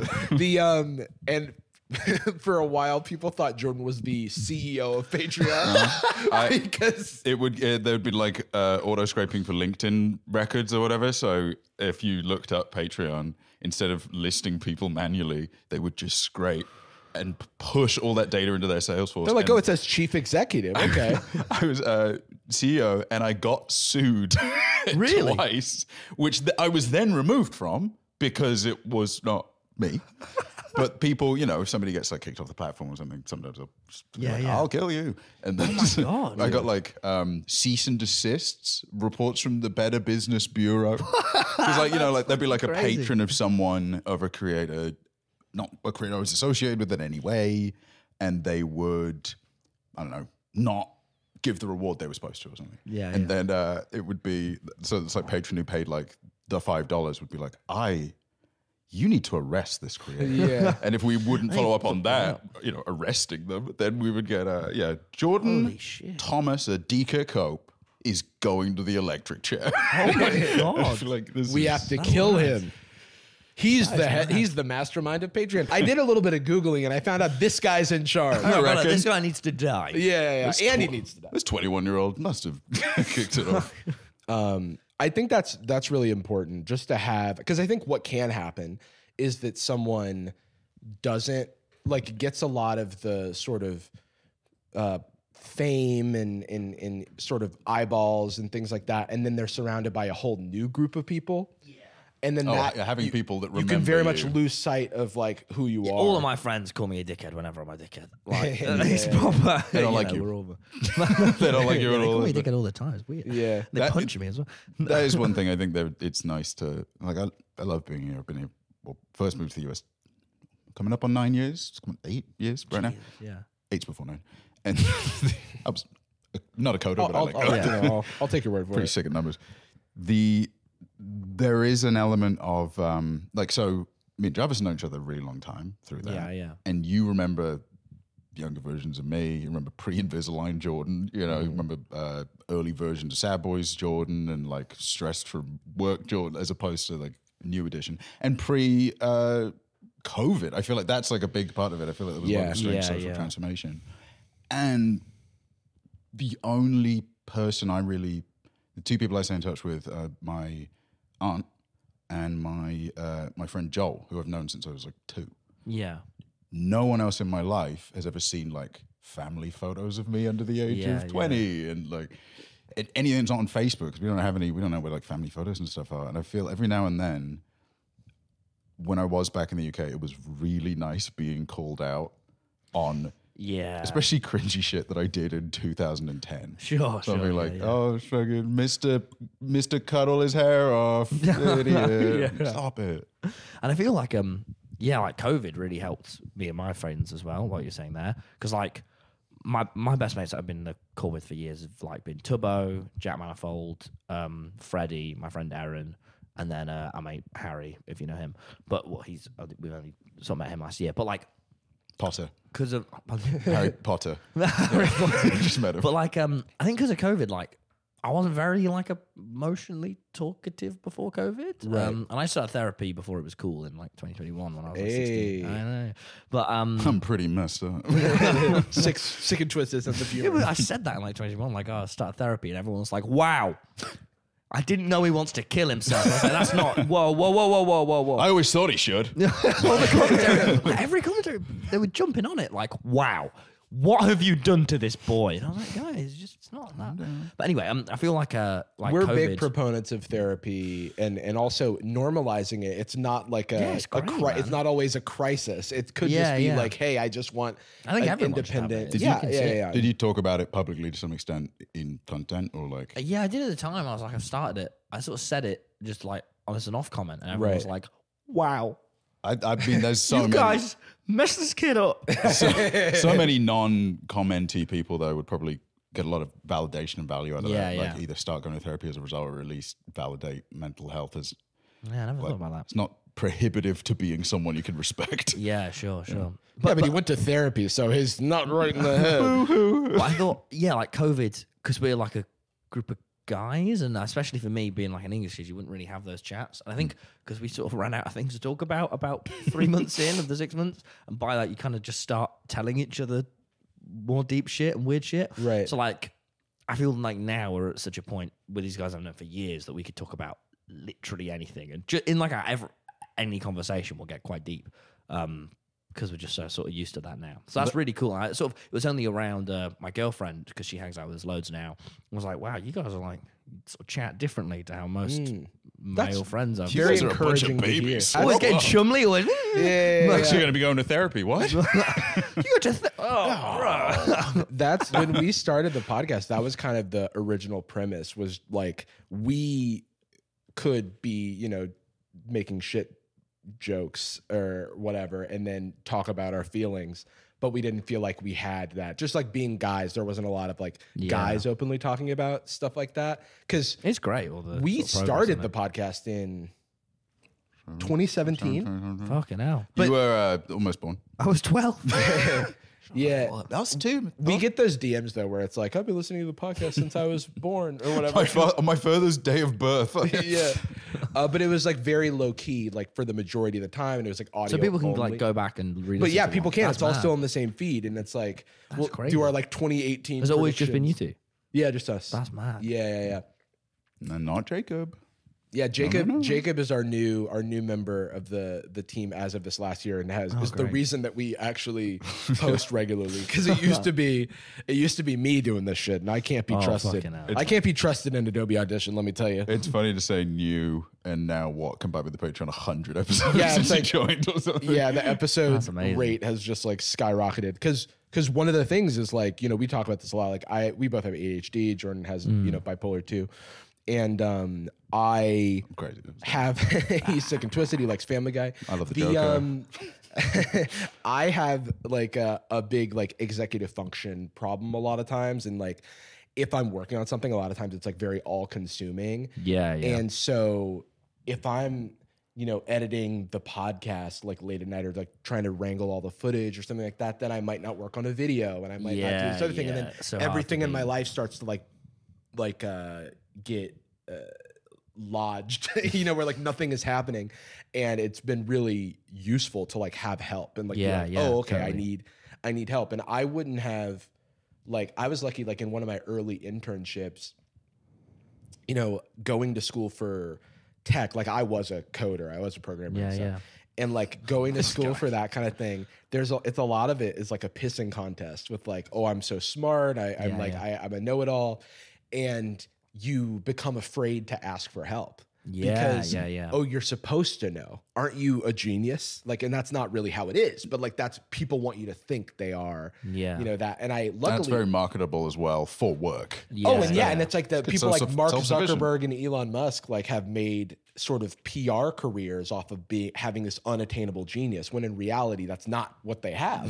And for a while, people thought Jordan was the CEO of Patreon because there would be like auto scraping for LinkedIn records or whatever. So if you looked up Patreon, instead of listing people manually, they would just scrape and push all that data into their Salesforce. they're like, oh, it says Chief Executive. Okay. I was CEO and I got sued Really? twice, which I was then removed from because it was not me. But people, you know, if somebody gets like kicked off the platform or something, sometimes they'll just be like, I'll kill you. And then God. I got like cease and desists, reports from the Better Business Bureau. Because like, you know, like there'd be like a Crazy. patron of someone, of a creator, not a creator I was associated with in any way, and they would, I don't know, not give the reward they were supposed to or something. Yeah, And then it would be, so it's like patron who paid like the $5 would be like, you need to arrest this creator. Yeah. And if we wouldn't follow up on that, you know, arresting them, then we would get, Jordan Holy shit. Thomas Adika Cope is going to the electric chair. Oh my God. Like, We have to kill him. He's the head. He's the mastermind of Patreon. I did a little bit of Googling and I found out this guy's in charge. No, reckon. this guy needs to die. Yeah. And he needs to die. This 21-year-old must have kicked it off. I think that's really important just to have, because I think what can happen is that someone doesn't like gets a lot of the sort of fame and sort of eyeballs and things like that, and then they're surrounded by a whole new group of people. Yeah. and then having people that you remember can very much you. lose sight of like who you are. All of my friends call me a dickhead whenever I'm a dickhead. Like, Yeah, it's yeah. proper. They don't like you. We're all, They don't like you yeah, at they all. call me a is it? dickhead all the time. It's weird. Yeah. They That- punch me as well. That is one thing I think that it's nice to like. I love being here. I've been here. Well, first moved to the US, coming up on 9 years. It's coming 8 years right now. Yeah. 8's before 9, and I was not a coder, but I I'll, like I'll, coder. I'll take your word for Pretty it. sick at numbers. There is an element of like, so me and Jarvis have known each other a really long time through that. Yeah, yeah. And you remember younger versions of me. You remember pre-Invisalign Jordan. You know, you remember early versions of Sad Boys Jordan and like stressed from work Jordan, as opposed to like new edition and COVID. I feel like that's like a big part of it. I feel like there was a lot of strange social transformation. And the only person the two people I stay in touch with are my aunt and my friend Joel, who I've known since I was like 2. Yeah. No one else in my life has ever seen like family photos of me under the age of 20 and like anything that's not on Facebook, because we don't know where like family photos and stuff are. And I feel every now and then when I was back in the UK, it was really nice being called out on especially cringy shit that I did in 2010. Sure. Something like, oh, fucking Mr. Cuddle his hair off, idiot. Stop it. And I feel like like COVID really helped me and my friends as well, what you're saying there. Because like my best mates that I've been in the call with for years have like been Tubbo, Jack Manifold, Freddie, my friend Aaron, and then our mate Harry, if you know him. But we've only sort of met him last year. But like Potter. because of Harry Potter. Just met him. But like I think because of COVID, like I wasn't very like emotionally talkative before COVID. Right. And I started therapy before it was cool in like 2021 when I was like Hey. 16. I know. But I'm pretty messed up. sick and twisted sense of yeah, humor. but I said that in like 2021, like, oh, I started therapy, and everyone's like, wow. I didn't know he wants to kill himself. I was like, that's not. Whoa. I always thought he should. All the commentary, like, every commentary, they were jumping on it, like, wow. What have you done to this boy? And I was like, guys, it's not that. But anyway, I feel like We're COVID, big proponents of therapy and also normalizing it. It's not like it's great, man. it's not always a crisis. It could Yeah, just be yeah. like, hey, I just want I think an everyone should have independent. it. Yeah. Did you talk about it publicly to some extent in content or like? Yeah, I did at the time. I was like, I've started it. I sort of said it just like as an off comment, and everyone was Right. like, wow. I mean, there's so You many. guys messed this kid up. So many non-commenty people though would probably get a lot of validation and value out of Yeah, that. Like yeah. either start going to therapy as a result or at least validate mental health as Yeah, I never thought about that. it's not prohibitive to being someone you can respect. Yeah, sure. But he went to therapy, so he's not right in the head. But I thought, yeah, like COVID, because we're like a group of guys, and especially for me being like an English kid, you wouldn't really have those chats. And I think because we sort of ran out of things to talk about 3 months in of the 6 months, and by that you kind of just start telling each other more deep shit and weird shit. Right. So like, I feel like now we're at such a point with these guys I've known for years that we could talk about literally anything, and in like any conversation will get quite deep. Because we're just so sort of used to that now. So that's really cool. And it was only around my girlfriend, because she hangs out with us loads now. I was like, wow, you guys are like sort of chat differently to how most male friends are. Very guys are a bunch of encouraging to hear. babies. Always getting chumly. Always, I'm actually going to be going to therapy. What? you got to That's when we started the podcast. That was kind of the original premise, was like we could be, making shit jokes or whatever and then talk about our feelings, but we didn't feel like we had that. Just like being guys, there wasn't a lot of like guys openly talking about stuff like that, because It's great. we started the podcast in 2017. Fucking hell. You were almost born. I was 12. Yeah, That was two. we get those DMs though where it's like, I've been listening to the podcast since I was born or whatever. On my furthest day of birth. Yeah, but it was like very low key, like for the majority of the time, and it was like audio. So people can only. like go back and read. But yeah, people can. It's all still in the same feed, and it's like we'll crazy. do our like 2018. Has it always just been you predictions. two? Yeah, just us. That's mad. Yeah. And not Jacob. Yeah, Jacob is our new member of the team as of this last year, and is the reason that we actually post regularly, because it used to be me doing this shit, and I can't be trusted. I can't be trusted in Adobe Audition. Let me tell you. It's funny to say new and now what combined with the Patreon 100 episodes Yeah, since it's you joined or something. Yeah, the episode rate has just like skyrocketed because one of the things is like, you know, we talk about this a lot. Like we both have ADHD. Jordan has you know, bipolar too. And I have he's sick and twisted. He likes Family Guy. I love the Joker. I have like a big like executive function problem a lot of times, and like if I'm working on something, a lot of times it's like very all consuming. Yeah. And so if I'm, you know, editing the podcast like late at night, or like trying to wrangle all the footage or something like that, then I might not work on a video, and I might not do this other thing, and then everything in my life starts to like get lodged, you know, where like nothing is happening. And it's been really useful to like have help and like, oh, okay, totally. I need help. And I wouldn't have, like, I was lucky, like in one of my early internships, you know, going to school for tech, like I was a coder, I was a programmer and stuff. And like going to school for that kind of thing, it's a lot of it is like a pissing contest with like, oh, I'm so smart, I'm a know-it-all, and you become afraid to ask for help. Because, oh, you're supposed to know. Aren't you a genius? Like, and that's not really how it is, but like that's, people want you to think they are, you know, that. And I luckily. That's very marketable as well for work. And it's like the people like Mark Zuckerberg and Elon Musk like have made sort of PR careers off of having this unattainable genius, when in reality, that's not what they have.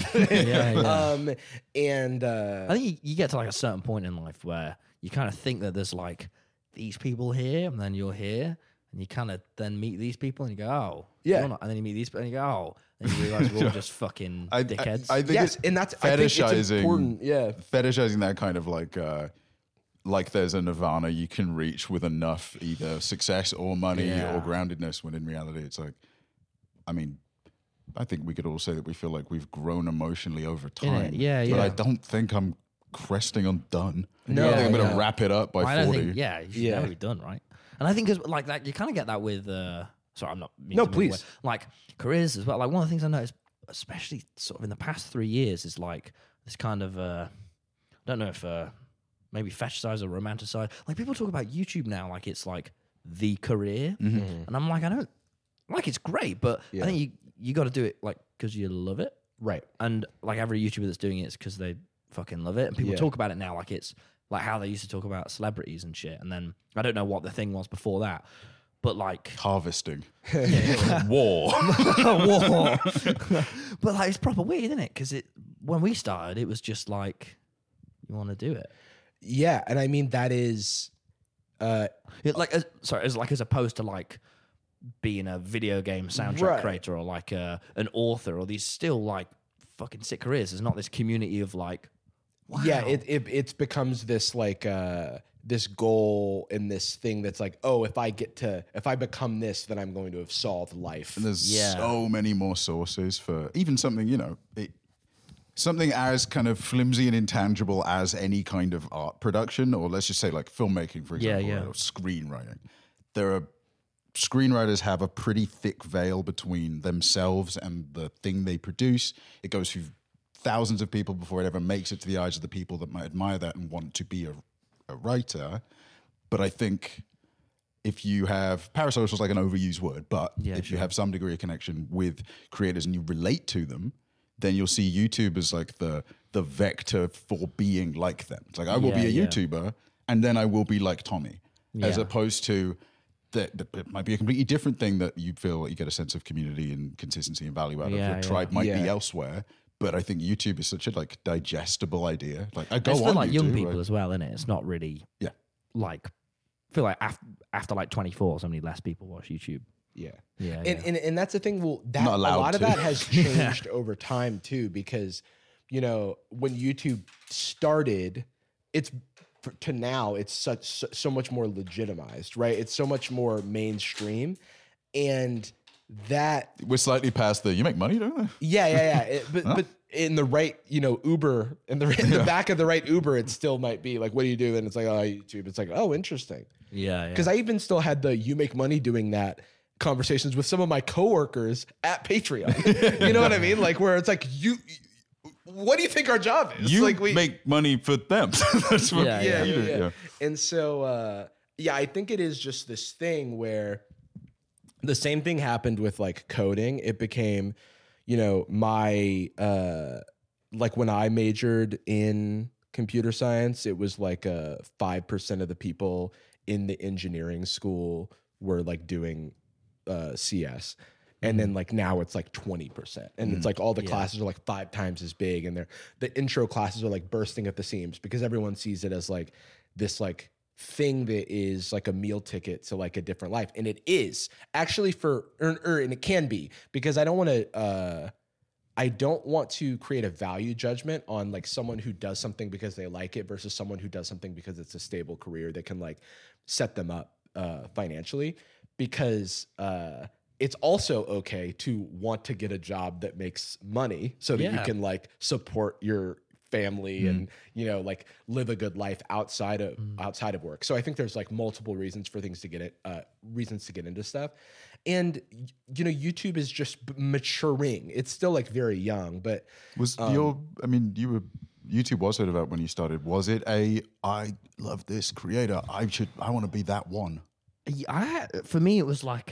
And I think you get to like a certain point in life where you kind of think that there's like these people here, and then you're here, and you kind of then meet these people, and you go, oh, and then you meet these people, and you go, oh, and you realize we're all just fucking dickheads. I think and that's fetishizing. I think it's important. Yeah, fetishizing that kind of like there's a nirvana you can reach with enough either success or money or groundedness, when in reality it's like, I mean, I think we could all say that we feel like we've grown emotionally over time. But I don't think I'm cresting on done. No, I think I'm going to wrap it up by 40. You should never be done, right? And I think like that, you kind of get that with. Sorry, I'm not. No, please. Like careers as well. Like one of the things I noticed, especially sort of in the past 3 years, is like this kind of. I don't know if maybe fetishize or romanticize. Like people talk about YouTube now, like it's like the career, and I'm like, I don't like. It's great, but I think you got to do it like because you love it, right? And like every YouTuber that's doing it is because they fucking love it, and people talk about it now like it's like how they used to talk about celebrities and shit. And then I don't know what the thing was before that, but like harvesting, war. But like it's proper weird, isn't it? Because when we started, it was just like you want to do it. Yeah, and I mean that is as opposed to like being a video game soundtrack creator or like an author, or these still like fucking sick careers. There's not this community of like, wow. Yeah, it becomes this like this goal and this thing that's like, oh, if I become this, then I'm going to have solved life. And there's so many more sources for even something, you know, something as kind of flimsy and intangible as any kind of art production, or let's just say like filmmaking, for example, or screenwriting. Screenwriters have a pretty thick veil between themselves and the thing they produce. It goes through thousands of people before it ever makes it to the eyes of the people that might admire that and want to be a writer. But I think if you have, parasocial is like an overused word, but if you have some degree of connection with creators and you relate to them, then you'll see YouTube as like the vector for being like them. It's like, I will be a YouTuber and then I will be like Tommy, as opposed to that it might be a completely different thing that you feel like you get a sense of community and consistency and value out of. Your tribe might be elsewhere. But I think YouTube is such a like digestible idea. Like I go it's on for like YouTube, young people as well, isn't it? It's not really like I feel like after like 24, so many less people watch YouTube. And that's the thing. Well, that a lot of that has changed over time too, because you know when YouTube started, to now it's so much more legitimized, right? It's so much more mainstream, and that we're slightly past you make money, don't they? Yeah. But in the right, Uber, in the back of the right Uber, it still might be like, what do you do? And it's like, oh, YouTube. It's like, oh, interesting. Yeah. Because I even still had you make money doing that conversations with some of my coworkers at Patreon. You know what I mean? Like where it's like, what do you think our job is? You like make money for them. That's what Yeah. you do. Yeah. And so, I think it is just this thing where the same thing happened with like coding. It became, my, like when I majored in computer science, it was like 5% of the people in the engineering school were like doing CS. And then like now it's like 20%. And it's like all the classes are like 5 times as big. And the intro classes are like bursting at the seams because everyone sees it as like this like thing that is like a meal ticket to like a different life. And it is actually and it can be, because I don't want to create a value judgment on like someone who does something because they like it versus someone who does something because it's a stable career that can like set them up financially, because it's also okay to want to get a job that makes money so that you can like support your family and like live a good life outside of work. So I think there's like multiple reasons for things to get into stuff. And YouTube is just maturing. It's still like very young, but YouTube was sort of out when you started. Was it I love this creator, I want to be that one? For me, it was like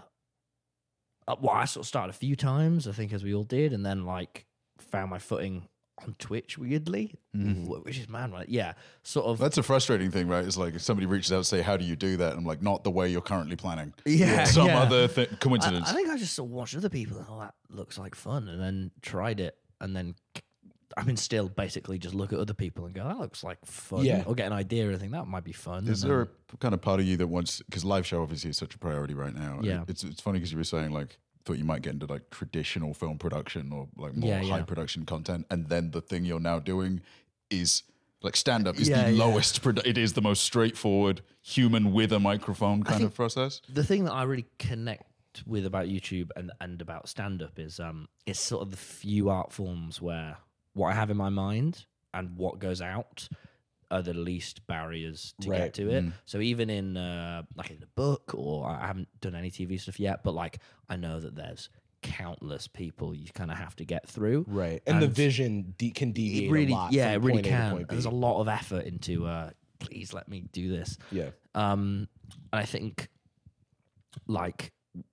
I sort of started a few times, I think, as we all did, and then like found my footing on Twitch weirdly, which is mad, right? Yeah, sort of. That's a frustrating thing, right? It's like if somebody reaches out and say, "How do you do that?" I'm like, "Not the way you're currently planning." Yeah, some other coincidence. I think I just sort of watched other people. Oh, that looks like fun, and then tried it, and then still basically just look at other people and go, "That looks like fun," or get an idea and think that might be fun. Is there a kind of part of you that wants, because live show obviously is such a priority right now? Yeah, it's funny because you were saying like thought you might get into like traditional film production or like more high production content, and then the thing you're now doing is like stand up is the lowest. It is the most straightforward human with a microphone kind of process. The thing that I really connect with about YouTube and about stand up is it's sort of the few art forms where what I have in my mind and what goes out are the least barriers to get to it. So even in like in a book, or I haven't done any TV stuff yet, but like I know that there's countless people you kind of have to get through. Right. And the vision can deviate really, a lot. Yeah, it really point A to can. point B. There's a lot of effort into please let me do this. Yeah. And I think like,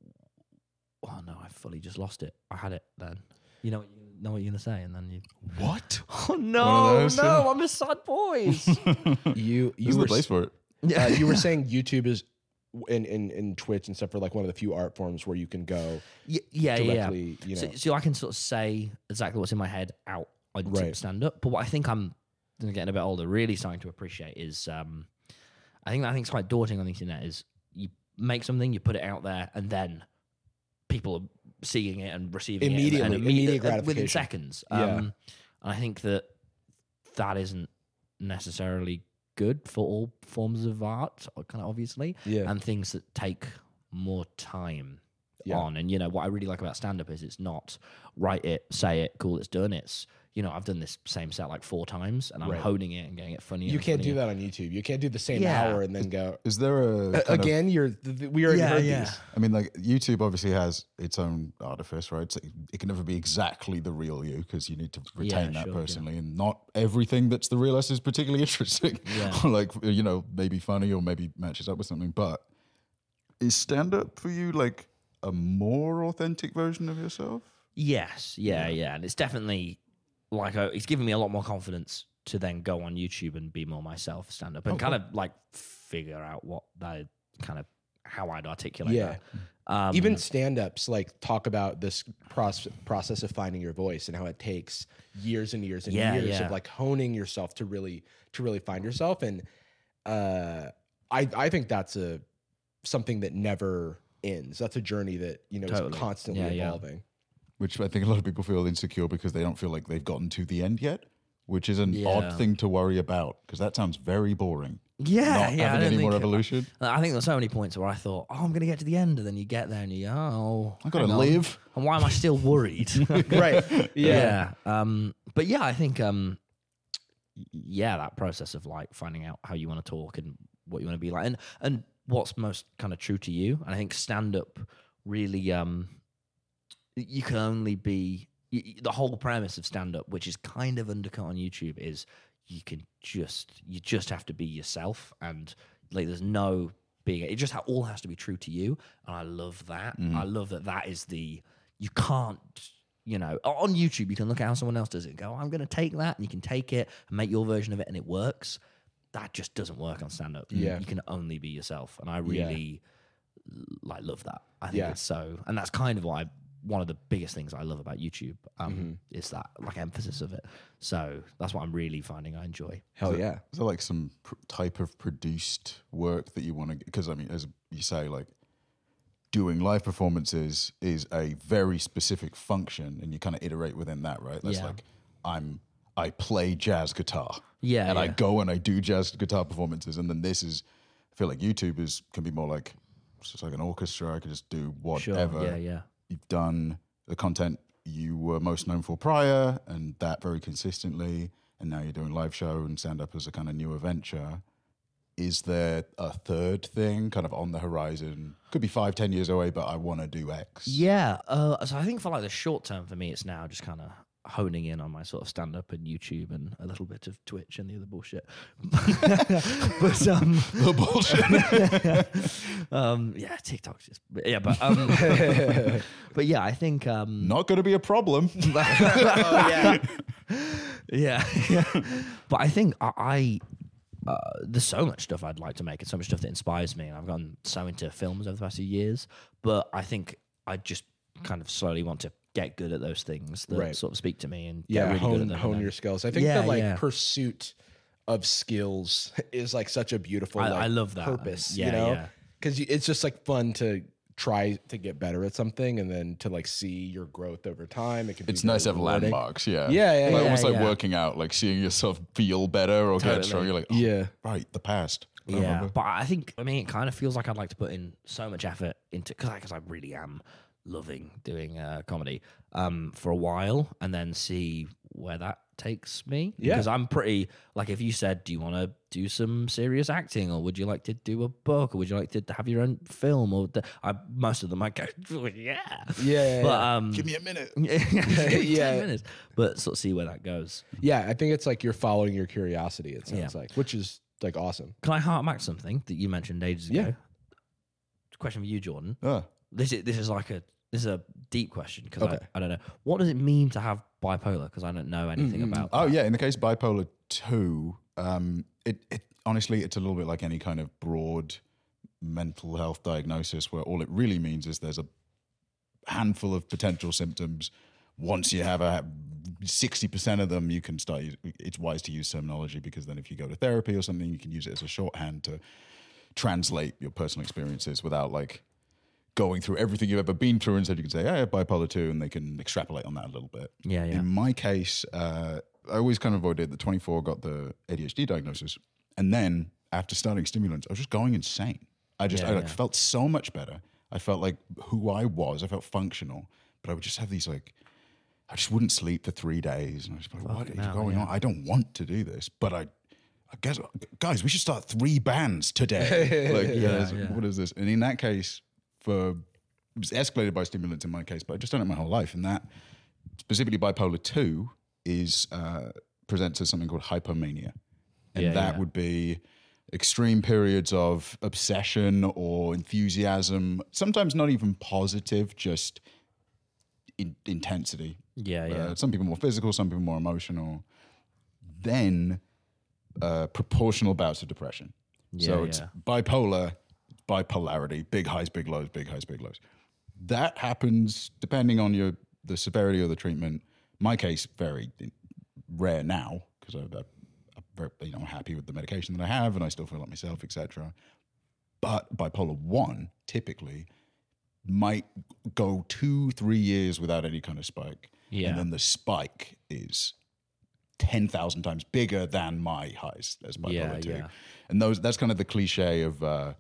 oh no, I fully just lost it. I had it then. You know what you're gonna say, and then you. What? Oh no, I'm a sad boys. you This is were the place for it. you were saying YouTube is in Twitch and stuff for like one of the few art forms where you can go directly. So I can sort of say exactly what's in my head out on stand up. But what I think I'm getting a bit older, really starting to appreciate is I think it's quite daunting on the internet is you make something, you put it out there, and then people are seeing it and receiving immediately, it immediate gratification within seconds. And I think that isn't necessarily good for all forms of art, kind of obviously, and things that take more time on. And what I really like about stand-up is it's not write it, say it, cool, it's done. It's I've done this same set like 4 times and I'm honing it and getting it funnier. You can't do that on YouTube. You can't do the same hour and then go. Is there a again? We already heard these. I mean, like YouTube obviously has its own artifice, right? So it can never be exactly the real you because you need to retain that personally, and not everything that's the real us is particularly interesting. Or like maybe funny or maybe matches up with something. But is stand up for you like a more authentic version of yourself? Yes, and it's definitely. Like it's given me a lot more confidence to then go on YouTube and be more myself, stand up, and kind of like figure out what that kind of how I'd articulate that. Even stand-ups like talk about this process of finding your voice and how it takes years and years and years of like honing yourself to really find yourself. And I think that's something that never ends. That's a journey that is constantly evolving. Which I think a lot of people feel insecure because they don't feel like they've gotten to the end yet, which is an odd thing to worry about because that sounds very boring. Yeah, not yeah. I having don't any more think- evolution. I think there's so many points where I thought, oh, I'm going to get to the end, and then you get there and you go, oh, I gotta hang on. live. And why am I still worried? Right. Yeah. But yeah, I think that process of like finding out how you want to talk and what you want to be like, and what's most kind of true to you. And I think stand up really, you can only be the whole premise of stand up, which is kind of undercut on YouTube, is you just have to be yourself, and like there's no being. It just all has to be true to you, and I love that. I love that is you can't. You know, on YouTube, you can look at how someone else does it and go, I'm going to take that, and you can take it and make your version of it, and it works. That just doesn't work on stand-up. Yeah. You can only be yourself, and I really love that. I think it's so, and that's kind of one of the biggest things I love about YouTube is that like emphasis of it. So that's what I'm really finding I enjoy. Hell yeah. Is there like some type of produced work that you want to? Because I mean, as you say, like doing live performances is a very specific function, and you kind of iterate within that, right? That's like I play jazz guitar, and I go and I do jazz guitar performances, and then I feel like YouTube can be more like it's just like an orchestra. I can just do whatever. Sure. Yeah. You've done the content you were most known for prior, and that very consistently, and now you're doing live show and stand up as a kind of newer venture. Is there a third thing kind of on the horizon? Could be 5-10 years away, but I want to do X. Yeah. So I think for like the short term for me, it's now just kind of honing in on my sort of stand up and YouTube and a little bit of Twitch and the other bullshit. But The bullshit. yeah, TikTok's just but yeah, I think Not going to be a problem. yeah. But I think I there's so much stuff I'd like to make and so much stuff that inspires me, and I've gotten so into films over the past few years, but I think I just kind of slowly want to get good at those things that sort of speak to me and get really good at them. Hone your skills. I think the pursuit of skills is like such a beautiful I love that purpose, you know, because it's just like fun to try to get better at something and then to like see your growth over time. It's nice to have landmarks, Yeah, like almost like working out, like seeing yourself feel better or get stronger. You're like, right, the past. Yeah, but I think, it kind of feels like I'd like to put in so much effort into, because I really am loving doing comedy for a while and then see where that takes me. Because I'm pretty, like if you said, do you want to do some serious acting, or would you like to do a book, or would you like to have your own film, or most of them I go, but give me a minute. 10 minutes, but sort of see where that goes. I think it's like you're following your curiosity, it sounds like, which is like awesome. Can I hark back something that you mentioned ages ago? Question for you, Jordan. This is a deep question, because I don't know. What does it mean to have bipolar? Because I don't know anything about that. In the case of bipolar 2, it honestly, it's a little bit like any kind of broad mental health diagnosis, where all it really means is there's a handful of potential symptoms. Once you have 60% of them, you can start. It's wise to use terminology, because then if you go to therapy or something, you can use it as a shorthand to translate your personal experiences without like going through everything you've ever been through. Instead, you can say, I have bipolar 2, and they can extrapolate on that a little bit. Yeah. In my case, I always kind of avoided the 24, got the ADHD diagnosis. And then after starting stimulants, I was just going insane. I felt so much better. I felt like who I was. I felt functional. But I would just have these like, I just wouldn't sleep for 3 days. And I was like, what is going on? I don't want to do this. But I guess, guys, we should start 3 bands today. What is this? And in that case, it was escalated by stimulants in my case, but I've just done it my whole life. And that, specifically bipolar 2, is presents as something called hypomania. And that would be extreme periods of obsession or enthusiasm, sometimes not even positive, just intensity. Some people more physical, some people more emotional. Then proportional bouts of depression. It's bipolar, bipolarity, big highs, big lows, big highs, big lows. That happens depending on the severity of the treatment. My case, very rare now, because I'm very, happy with the medication that I have, and I still feel like myself, etc. But bipolar 1 typically might go 2-3 years without any kind of spike, and then the spike is 10,000 times bigger than my highs as bipolar 2. yeah. And that's kind of the cliche of,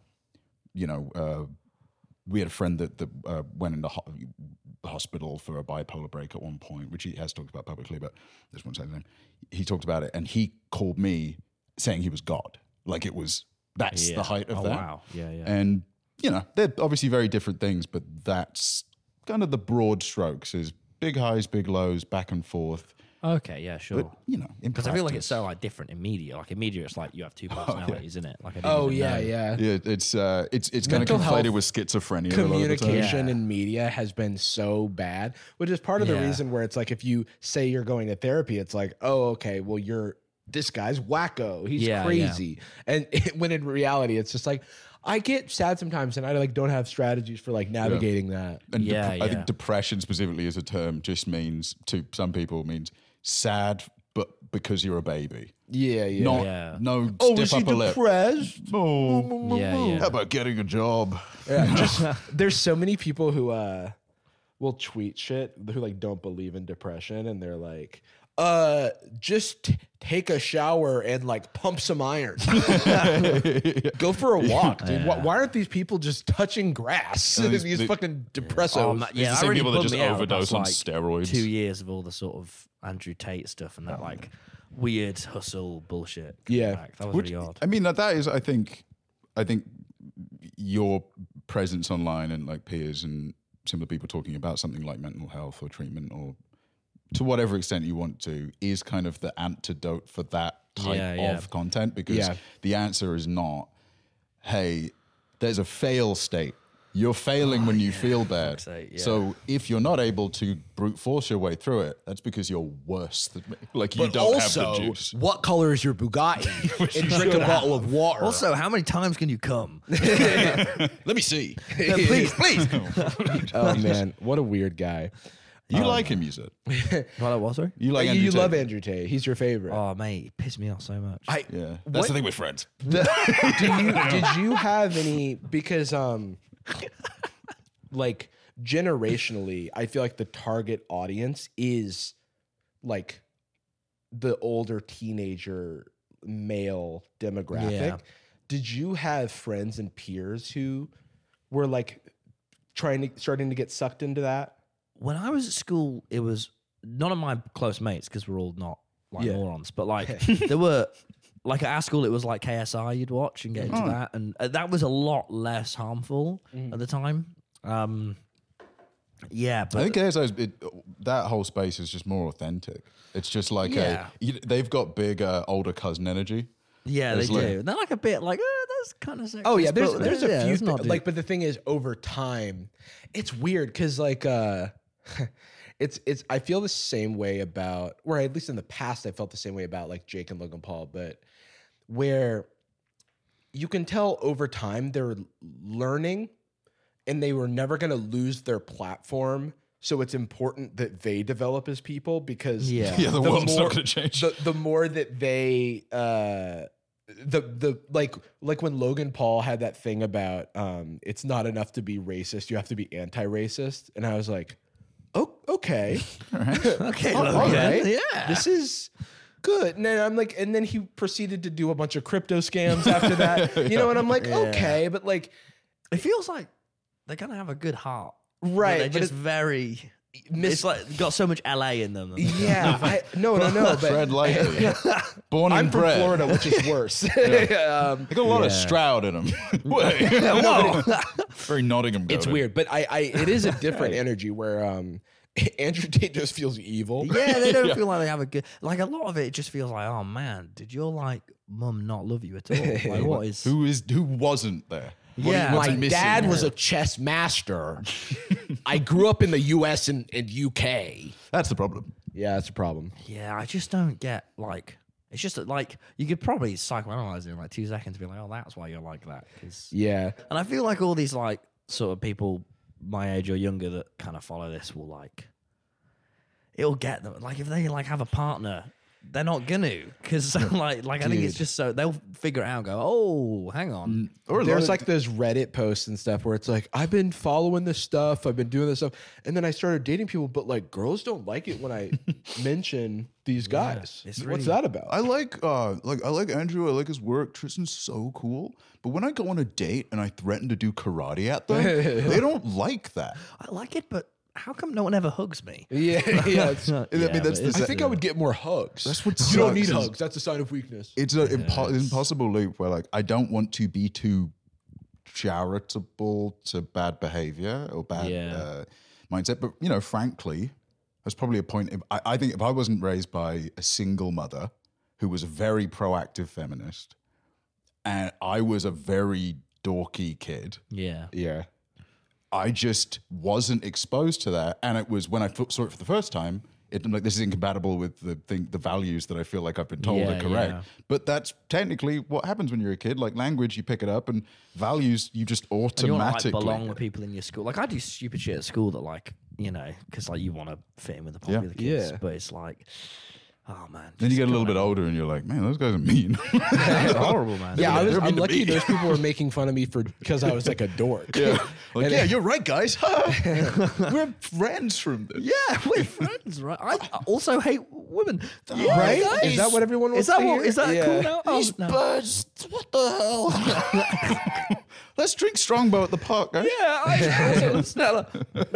we had a friend that went into hospital for a bipolar break at one point, which he has talked about publicly, but this won't say his name. He talked about it, and he called me saying he was God. Like that's the height of that. Wow. Yeah, yeah. And, they're obviously very different things, but that's kind of the broad strokes is big highs, big lows, back and forth. Okay, yeah, sure. But, in Because I feel like it's practice- so like different in media. Like in media, it's like you have two personalities, isn't it? Like I didn't Oh even yeah, know. yeah. Yeah, it's kind of Mental conflated health with schizophrenia. A lot of the time. Communication Yeah. in media has been so bad, which is part of the Yeah. reason where it's like if you say you're going to therapy, it's like, oh, okay, well, this guy's wacko. He's Yeah, crazy. And when in reality, it's just like, I get sad sometimes, and I like don't have strategies for like navigating that. And Yeah, I yeah. think depression specifically as a term just means, to some people, means sad, but because you're a baby. Yeah, yeah. Not, no oh, stiff is he upper lip. depressed? Oh, Yeah, yeah. how about getting a job? Yeah, just there's so many people who will tweet shit who like don't believe in depression, and they're like, just take a shower and like pump some iron. Go for a walk, dude. Why aren't these people just touching grass? these- these the- fucking depressos. Oh, man, These are yeah, the that same really people that bummed just me out overdose on like steroids. 2 years of all the sort of Andrew Tate stuff and that like weird hustle bullshit. coming Yeah. back. That was Which, really odd. I mean, that is, I think your presence online and like peers and similar people talking about something like mental health or treatment or to whatever extent you want to is kind of the antidote for that type Yeah. of content, because Yeah. the answer is not, hey, there's a fail state. You're failing when you feel bad. fuck's sake, yeah. So if you're not able to brute force your way through it, that's because you're worse than me. Like you but don't also, have the juice. what color is your Bugatti? And drink a bottle of water. Also, how many times can you come? Let me see. Please, please. oh man, what a weird guy. You like him, you said. What was sorry? You like you Andrew Tate. love Andrew Tate. He's your favorite. Oh, mate, he pissed me off so much. Yeah, that's What- the thing with friends. Did you have any, because like generationally, I feel like the target audience is like the older teenager male demographic. Yeah. Did you have friends and peers who were like starting to get sucked into that? When I was at school, it was none of my close mates because we're all not like Yeah. morons, but like there were like at our school, it was like KSI you'd watch and get into that, and that was a lot less harmful at the time. Yeah, but I think that whole space is just more authentic. It's just like Yeah. they've got big older cousin energy. yeah, they there's like- do. They're like a bit like, that's kind of sexist. Oh yeah, there's but a few it's not like, but the thing is, over time, it's weird because like it's I feel the same way about, or at least in the past I felt the same way about like Jake and Logan Paul, but where you can tell over time they're learning and they were never going to lose their platform. So it's important that they develop as people because Yeah. Yeah, the world's not going to change. the more that they the like when Logan Paul had that thing about it's not enough to be racist, you have to be anti-racist, and I was like, oh, okay, okay, all Logan. right, Yeah. this is good. And then I'm like, and then he proceeded to do a bunch of crypto scams after that, you know, and I'm like, Yeah. okay, but like, It feels like they're gonna have a good heart, right, They're but just it's very. It's like got so much LA in them. yeah, no, but Fred Lightly, born I'm and from bred. Florida, which is worse. They got a lot of Stroud in them. Very Nottingham. It's weird, but it is a different energy where Andrew Tate just feels evil. Yeah, they don't feel like they have a good. Like a lot of it just feels like, oh man, did your like mum not love you at all? Like what is? Who wasn't there? Yeah, what's My missing? dad was a chess master. I grew up in the US and UK. That's the problem. Yeah, that's a problem. Yeah, I just don't get like. It's just that, like you could probably psychoanalyze it in like 2 seconds and be like, oh, that's why you're like that. Yeah. And I feel like all these like sort of people my age or younger that kind of follow this will like. It'll get them like if they like have a partner they're not gonna, because like I think it's just so they'll figure it out and go, oh, hang on. Or There's like those Reddit posts and stuff where it's like, I've been following this stuff, I've been doing this stuff, and then I started dating people, but like girls don't like it when I mention these guys. What's that about? I like Andrew. I like his work. Tristan's so cool. But when I go on a date and I threaten to do karate at them, they don't like that. I like it, but how come no one ever hugs me? Yeah. That's I think I would get more hugs. That's what you don't need sucks is- hugs. That's a sign of weakness. It's an impossible loop where like I don't want to be too charitable to bad behavior or bad mindset. But you know, frankly, there's probably a point. I think if I wasn't raised by a single mother who was a very proactive feminist, and I was a very dorky kid, Yeah. I just wasn't exposed to that. And it was when I saw it for the first time, I'm like, this is incompatible with the values that I feel like I've been told are correct. Yeah. But that's technically what happens when you're a kid. Like language, you pick it up, and values, you just And you automatically want to like belong with people in your school. Like I do stupid shit at school that like, you know, because like you want to fit in with the popular kids. Yeah. But it's like, oh man. Then you just get a little go bit out. older, and you're like, man, those guys are mean. It's horrible, man. Yeah, They're mean I'm to lucky me. those people were making fun of me because I was like a dork. Like, yeah, you're right, guys. We're friends from this. Yeah, we're friends, right? I also hate women. Right? guys? Is that what everyone wants Is that to what? hear? Is that Yeah. cool now? Oh, no. Birds, what the hell? Let's drink Strongbow at the park, guys. Yeah, I also Stella.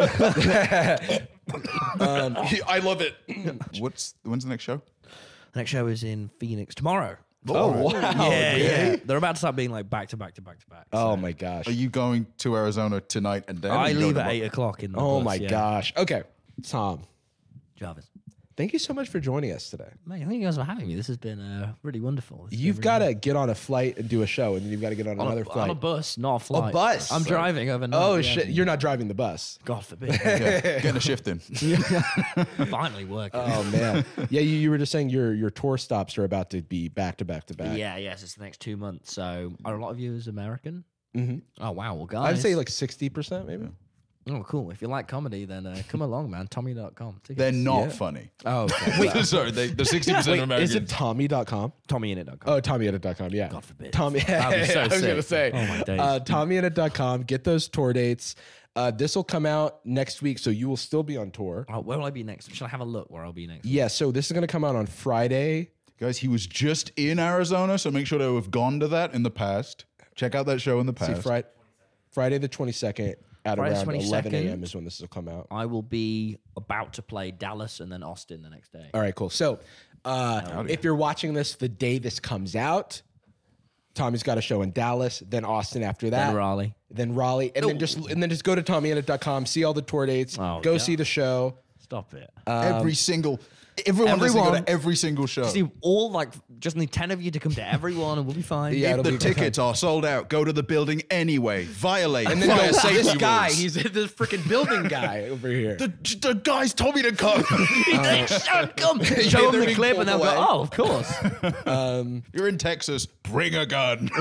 I love it. When's the next show? The next show is in Phoenix tomorrow. Oh, wow. Yeah. They're about to start being like back to back to back to back. Oh so. my gosh. Are you going to Arizona tonight and then? I Or you leave going at tomorrow? 8:00 in the Oh bus, my yeah. gosh. Okay. Tom, Jarvis. thank you so much for joining us today. Mate, thank you guys for having me. This has been really wonderful. This has You've been got really to get on a flight and do a show, and then you've got to get on another on flight. a bus, not a flight. bus? I'm driving overnight. Oh, yeah. shit. You're not driving the bus. God forbid. Yeah, getting a shift in. Finally working. Oh, man. Yeah, you were just saying your tour stops are about to be back to back to back. Yeah, yes, it's the next 2 months. So are a lot of you as American? Mm-hmm. Oh wow, well guys. I'd say like 60% maybe. oh cool. If you like comedy, then come along, man. Tommy.com. Tickets. They're not Yeah. funny. Oh, okay. Sorry, the 60% of Americans. Is it Tommy.com? TommyInnit.com. Oh, TommyInnit.com. Yeah. God forbid. Tommy. That'd be so I was going to sick. say. Oh, my days. TommyInnit.com. Get those tour dates. This will come out next week, so you will still be on tour. Oh, where will I be next? Shall I have a look where I'll be next? Yeah, so this is going to come out on Friday. Guys, he was just in Arizona, so make sure to have gone to that in the past. Check out that show in the See, past. Friday the 22nd at Friday the around 11 22nd. a.m. is when this will come out. I will be about to play Dallas and then Austin the next day. All right, cool. So if you're watching this the day this comes out, Tommy's got a show in Dallas, then Austin after that. Then Raleigh. Then Raleigh. And then just go to TommyInnit.com, see all the tour dates, Oh, go God. see the show. Stop it. Everyone listening, go everyone- to every single show. See, all like just need 10 of you to come to everyone and we'll be fine. Yeah, it'll the be a good tickets are sold out. Go to the building anyway. Violate. And then fire go, safety this guy, rules. he's this freaking building guy over here. the guys told me to come. Don't come. Show them they're the being clip and they'll pulled go, away. oh, of course. You're in Texas. Bring a gun.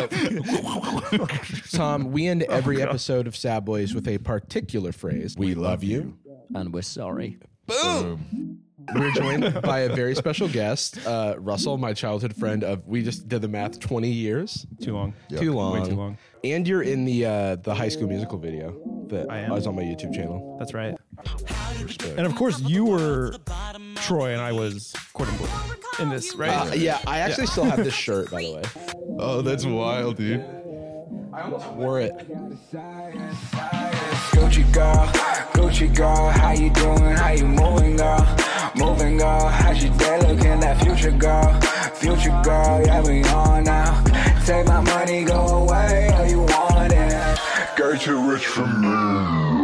Tom, we end every episode of Sad Boys with a particular phrase. We love you. And we're sorry. We're joined by a very special guest, Russell, my childhood friend of, we just did the math, 20 years. Too long. Too long. Way too long. And you're in the High School Musical video that I am. was on my YouTube channel. That's right. And of course, you were Troy and I was Courtney Boyd in this, right? Yeah, I actually still have this shirt, by the way. Oh, that's wild, dude. I almost wore it. Gucci girl, how you doing? How you moving, girl? Moving, girl. How's your day looking? That future girl, yeah, we on now. Take my money, go away, all you want it. Guys too rich for me.